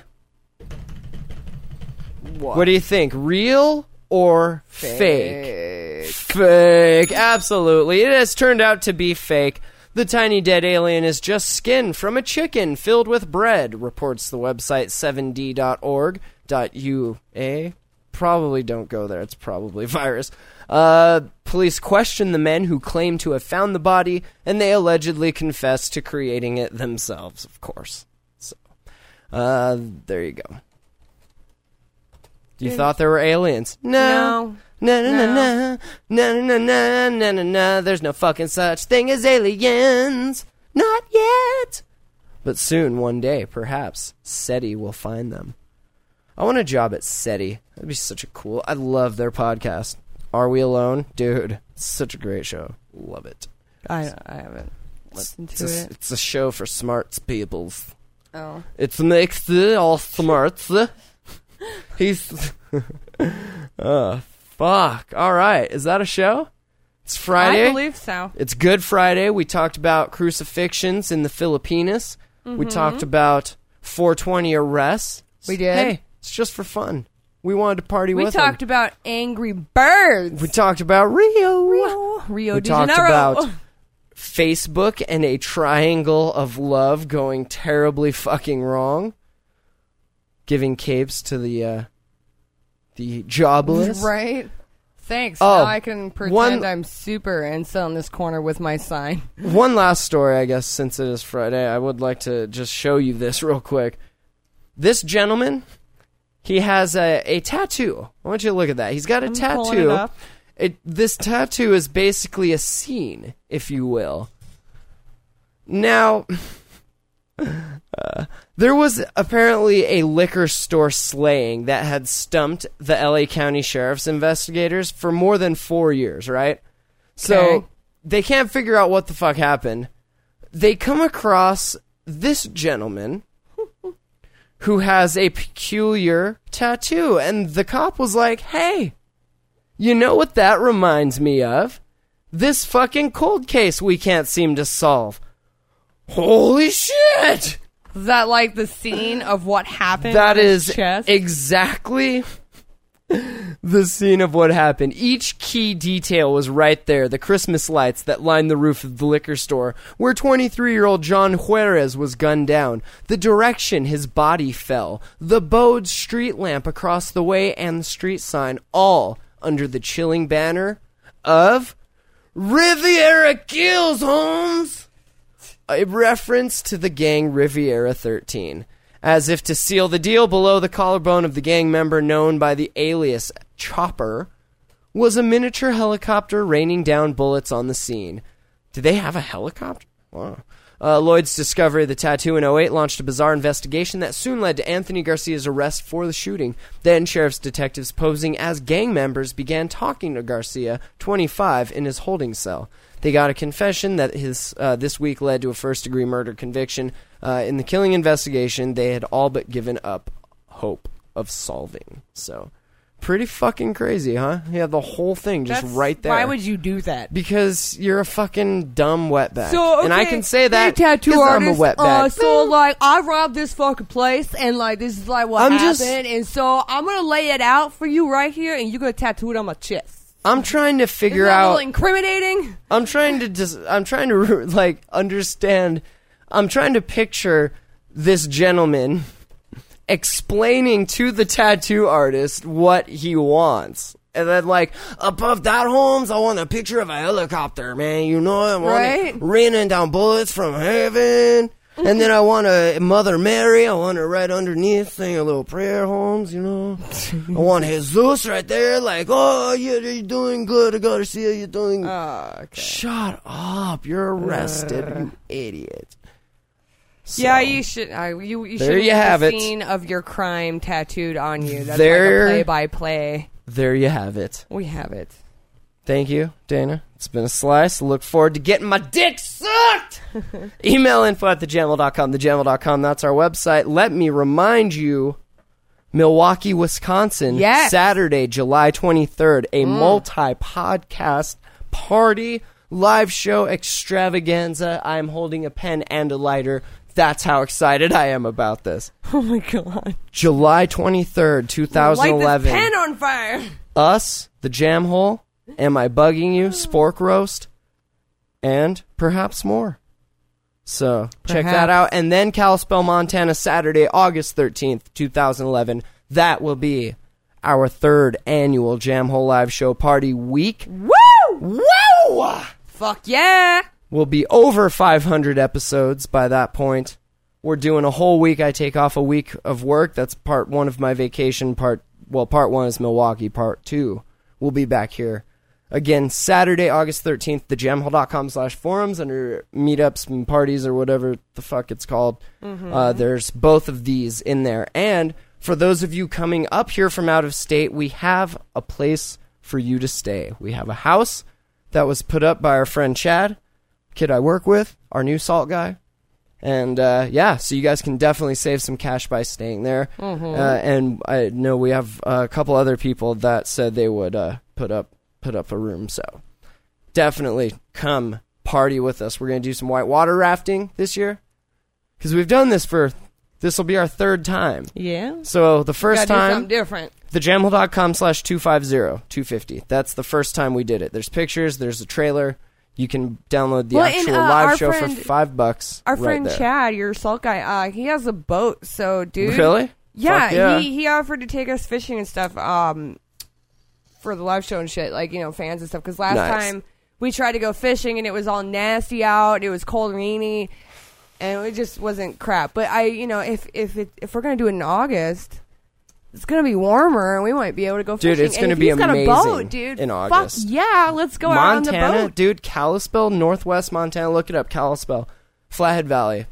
What do you think? Real or fake? Fake. Absolutely. It has turned out to be fake. The tiny dead alien is just skin from a chicken filled with bread, reports the website 7d.org.ua. Probably don't go there. It's probably virus. Police question the men who claim to have found the body, and they allegedly confess to creating it themselves, of course. So, there you go. You thought there were aliens? No. No. There's no fucking such thing as aliens. Not yet. But soon, one day, perhaps, SETI will find them. I want a job at SETI. That'd be such a cool... I love their podcast. Are We Alone? Dude, it's such a great show. Love it. I haven't listened to it. It's a show for smarts peoples. Oh. It's makes all smarts. He's... fuck. All right. Is that a show? It's Friday. I believe so. It's Good Friday. We talked about crucifixions in the Filipinas. Mm-hmm. We talked about 420 arrests. We did? Hey, it's just for fun. We wanted to party We with talked them. about Angry Birds. We talked about Rio. Rio We de talked Janeiro. about Facebook and a triangle of love going terribly fucking wrong. Giving capes to the jobless. Right? Thanks. Oh, Now I can pretend I'm super incel in this corner with my sign. One last story, I guess, since it is Friday. I would like to just show you this real quick. This gentleman, he has a tattoo. I want you to look at that. He's got a Pulling tattoo. it up. This tattoo is basically a scene, if you will. Now, there was apparently a liquor store slaying that had stumped the LA County Sheriff's investigators for more than 4 years, right? So, Okay. they can't figure out what the fuck happened. They come across this gentleman who has a peculiar tattoo, and the cop was like, hey, you know what that reminds me of? This fucking cold case we can't seem to solve. Holy shit! Is that like the scene of what happened? That on his is chest? exactly the scene of what happened. Each key detail was right there. The Christmas lights that lined the roof of the liquor store, where 23-year-old John Juarez was gunned down, the direction his body fell, the bowed street lamp across the way, and the street sign, all under the chilling banner of Riviera Kills, Holmes! A reference to the gang Riviera 13. As if to seal the deal, below the collarbone of the gang member known by the alias Chopper was a miniature helicopter raining down bullets on the scene. Do they have a helicopter? Wow. Lloyd's discovery of the tattoo in 2008 launched a bizarre investigation that soon led to Anthony Garcia's arrest for the shooting. Then sheriff's detectives posing as gang members began talking to Garcia, 25, in his holding cell. They got a confession that his this week led to a first-degree murder conviction. In the killing investigation, they had all but given up hope of solving. So, pretty fucking crazy, huh? Yeah, the whole thing just right there. Why would you do that? Because you're a fucking dumb wetbag. So, and I okay, can say that hey, tattoo 'cause I'm a artist, wetbag. so, like, I robbed this fucking place, and, like, this is, like, what I'm happened, just- and so I'm gonna lay it out for you right here, and you're gonna tattoo it on my chest. I'm trying to figure Isn't that a out. little incriminating? I'm trying to like understand. I'm trying to picture this gentleman explaining to the tattoo artist what he wants. And then, like, above that, Holmes, I want a picture of a helicopter, man. You know, I want Right? it raining down bullets from heaven. And then I want a Mother Mary. I want her right underneath, saying a little prayer, Holmes, you know. I want Jesus right there, like, oh, yeah, you're doing good. I got to see you doing. Okay. Shut up. You're arrested, you idiot. So, Yeah, you should. You There should you have the it. scene of your crime tattooed on you. That's There- like a play-by-play. There you have it. We have it. Thank you, Dana. It's been a slice. Look forward to getting my dick sucked. Email info@thejamel.com. Thejamel.com, that's our website. Let me remind you, Milwaukee, Wisconsin, Yes. Saturday, July 23rd, a multi-podcast party live show extravaganza. I'm holding a pen and a lighter. That's how excited I am about this. Oh my god! July 23rd, 2011. Light this pen on fire. Us, the Jam Hole, Am I Bugging You, Spork Roast, and perhaps more. So, check that Perhaps. out. And then Kalispell, Montana, Saturday, August 13th, 2011. That will be our third annual Jam Hole Live Show Party week. Woo! Woo! Fuck yeah! We'll be over 500 episodes by that point. We're doing a whole week. I take off a week of work. That's part one of my vacation. Part one is Milwaukee. Part two, we'll be back here again Saturday, August 13th, thejamhole.com/forums under meetups and parties or whatever the fuck it's called. There's both of these in there. And for those of you coming up here from out of state, we have a place for you to stay. We have a house that was put up by our friend Chad, kid I work with, our new salt guy. And, yeah, so you guys can definitely save some cash by staying there. And I know we have a couple other people that said they would put up a room. So definitely come party with us. We're going to do some whitewater rafting this year because we've done this for This will be our third time. Yeah. So the first Gotta do time, something different. thejamhole.com/250. That's the first time we did it. There's pictures. There's a trailer. You can download the actual live show for $5. Our friend there. Chad, your salt guy, he has a boat. So, dude. Really? Yeah, Fuck yeah. He offered to take us fishing and stuff for the live show and shit, like, fans and stuff. Because last time we tried to go fishing and it was all nasty out. It was cold and rainy. And it just wasn't crap. But if we're going to do it in August, it's going to be warmer and we might be able to go fishing. Dude, it's going to be amazing got a boat, dude, in August. Fuck yeah, let's go out on the boat. Dude, Kalispell, Northwest Montana. Look it up, Kalispell. Flathead Valley.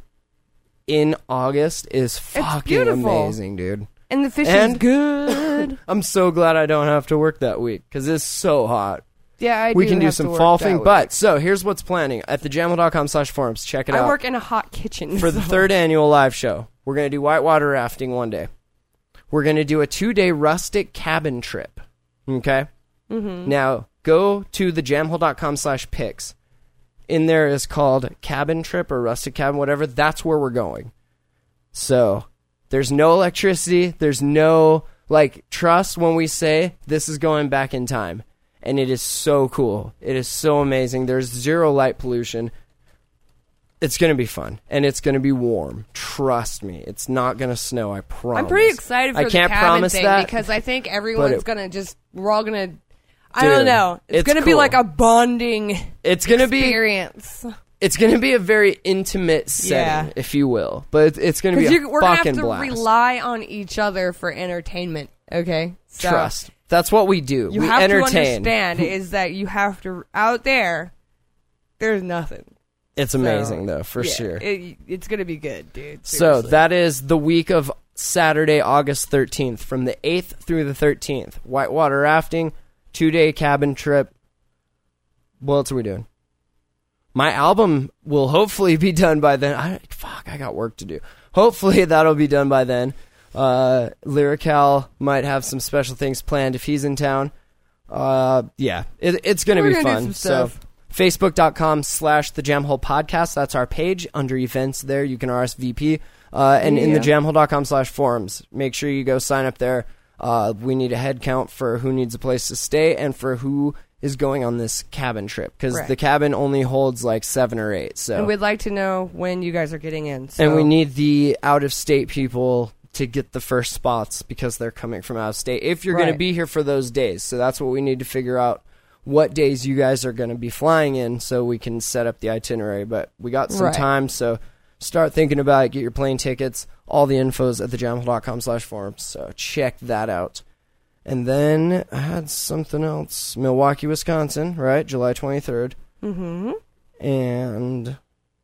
In August is fucking amazing, dude. And the fishing's good. I'm so glad I don't have to work that week because it's so hot. Yeah, we can do some golfing. But so here's what's planning at thejamhole.com/forums. Check it out. I work in a hot kitchen for the third annual live show. We're gonna do whitewater rafting one day. We're gonna do a 2-day rustic cabin trip. Okay. Mm-hmm. Now go to thejamhole.com/pics. In there is called cabin trip or rustic cabin, whatever. That's where we're going. So there's no electricity. There's no trust when we say this is going back in time. And it is so cool. It is so amazing. There's zero light pollution. It's going to be fun. And it's going to be warm. Trust me. It's not going to snow. I promise. I'm pretty excited for the cabin promise thing that, because I think everyone's going to just... We're all going to... I Dude, don't know. It's going to be like a bonding experience. It's going to be a very intimate setting, if you will. But it's going to be a fucking blast. We're going to have to rely on each other for entertainment. Okay? So Trust. That's what we do. You we have entertain. to understand is that you have to... Out there, there's nothing. It's amazing, though, for sure. It's going to be good, dude. So Seriously. that is the week of Saturday, August 13th, from the 8th through the 13th. Whitewater rafting, 2-day cabin trip. What else are we doing? My album will hopefully be done by then. I got work to do. Hopefully that'll be done by then. Lyrical might have some special things planned if he's in town. It's going to be fun. So Facebook.com/The Jam Hole Podcast. That's our page under events there. You can RSVP. And in thejamhole.com/forums. Make sure you go sign up there. We need a head count for who needs a place to stay and for who is going on this cabin trip. Because the cabin only holds 7 or 8. So. And we'd like to know when you guys are getting in. So. And we need the out-of-state people to get the first spots because they're coming from out of state. If you're going to be here for those days. So that's what we need to figure out. What days you guys are going to be flying in so we can set up the itinerary. But we got some time, so start thinking about it. Get your plane tickets. All the info's at thejamhole.com/forums. So check that out. And then I had something else. Milwaukee, Wisconsin, right? July 23rd. Mm-hmm. And...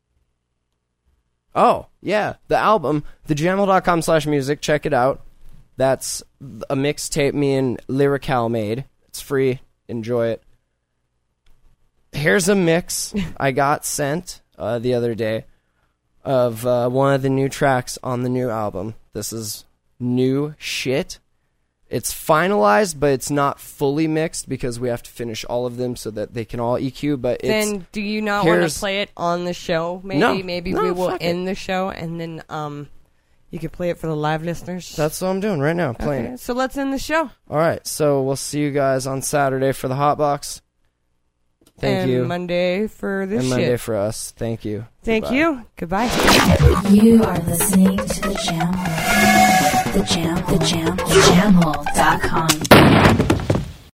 oh, yeah. The album, thejamhole.com/music. Check it out. That's a mixtape me and Lyrical made. It's free. Enjoy it. Here's a mix I got sent the other day of one of the new tracks on the new album. This is new shit. It's finalized, but it's not fully mixed because we have to finish all of them so that they can all EQ. But then, do you not want to play it on the show? Maybe we will end the show and then you can play it for the live listeners. That's what I'm doing right now, playing it. So let's end the show. All right, so we'll see you guys on Saturday for the Hotbox. Thank you. Monday for this and shit. Monday for us. Thank you. Thank you. Goodbye. You are listening to The Jam Hole. The Jam Hole.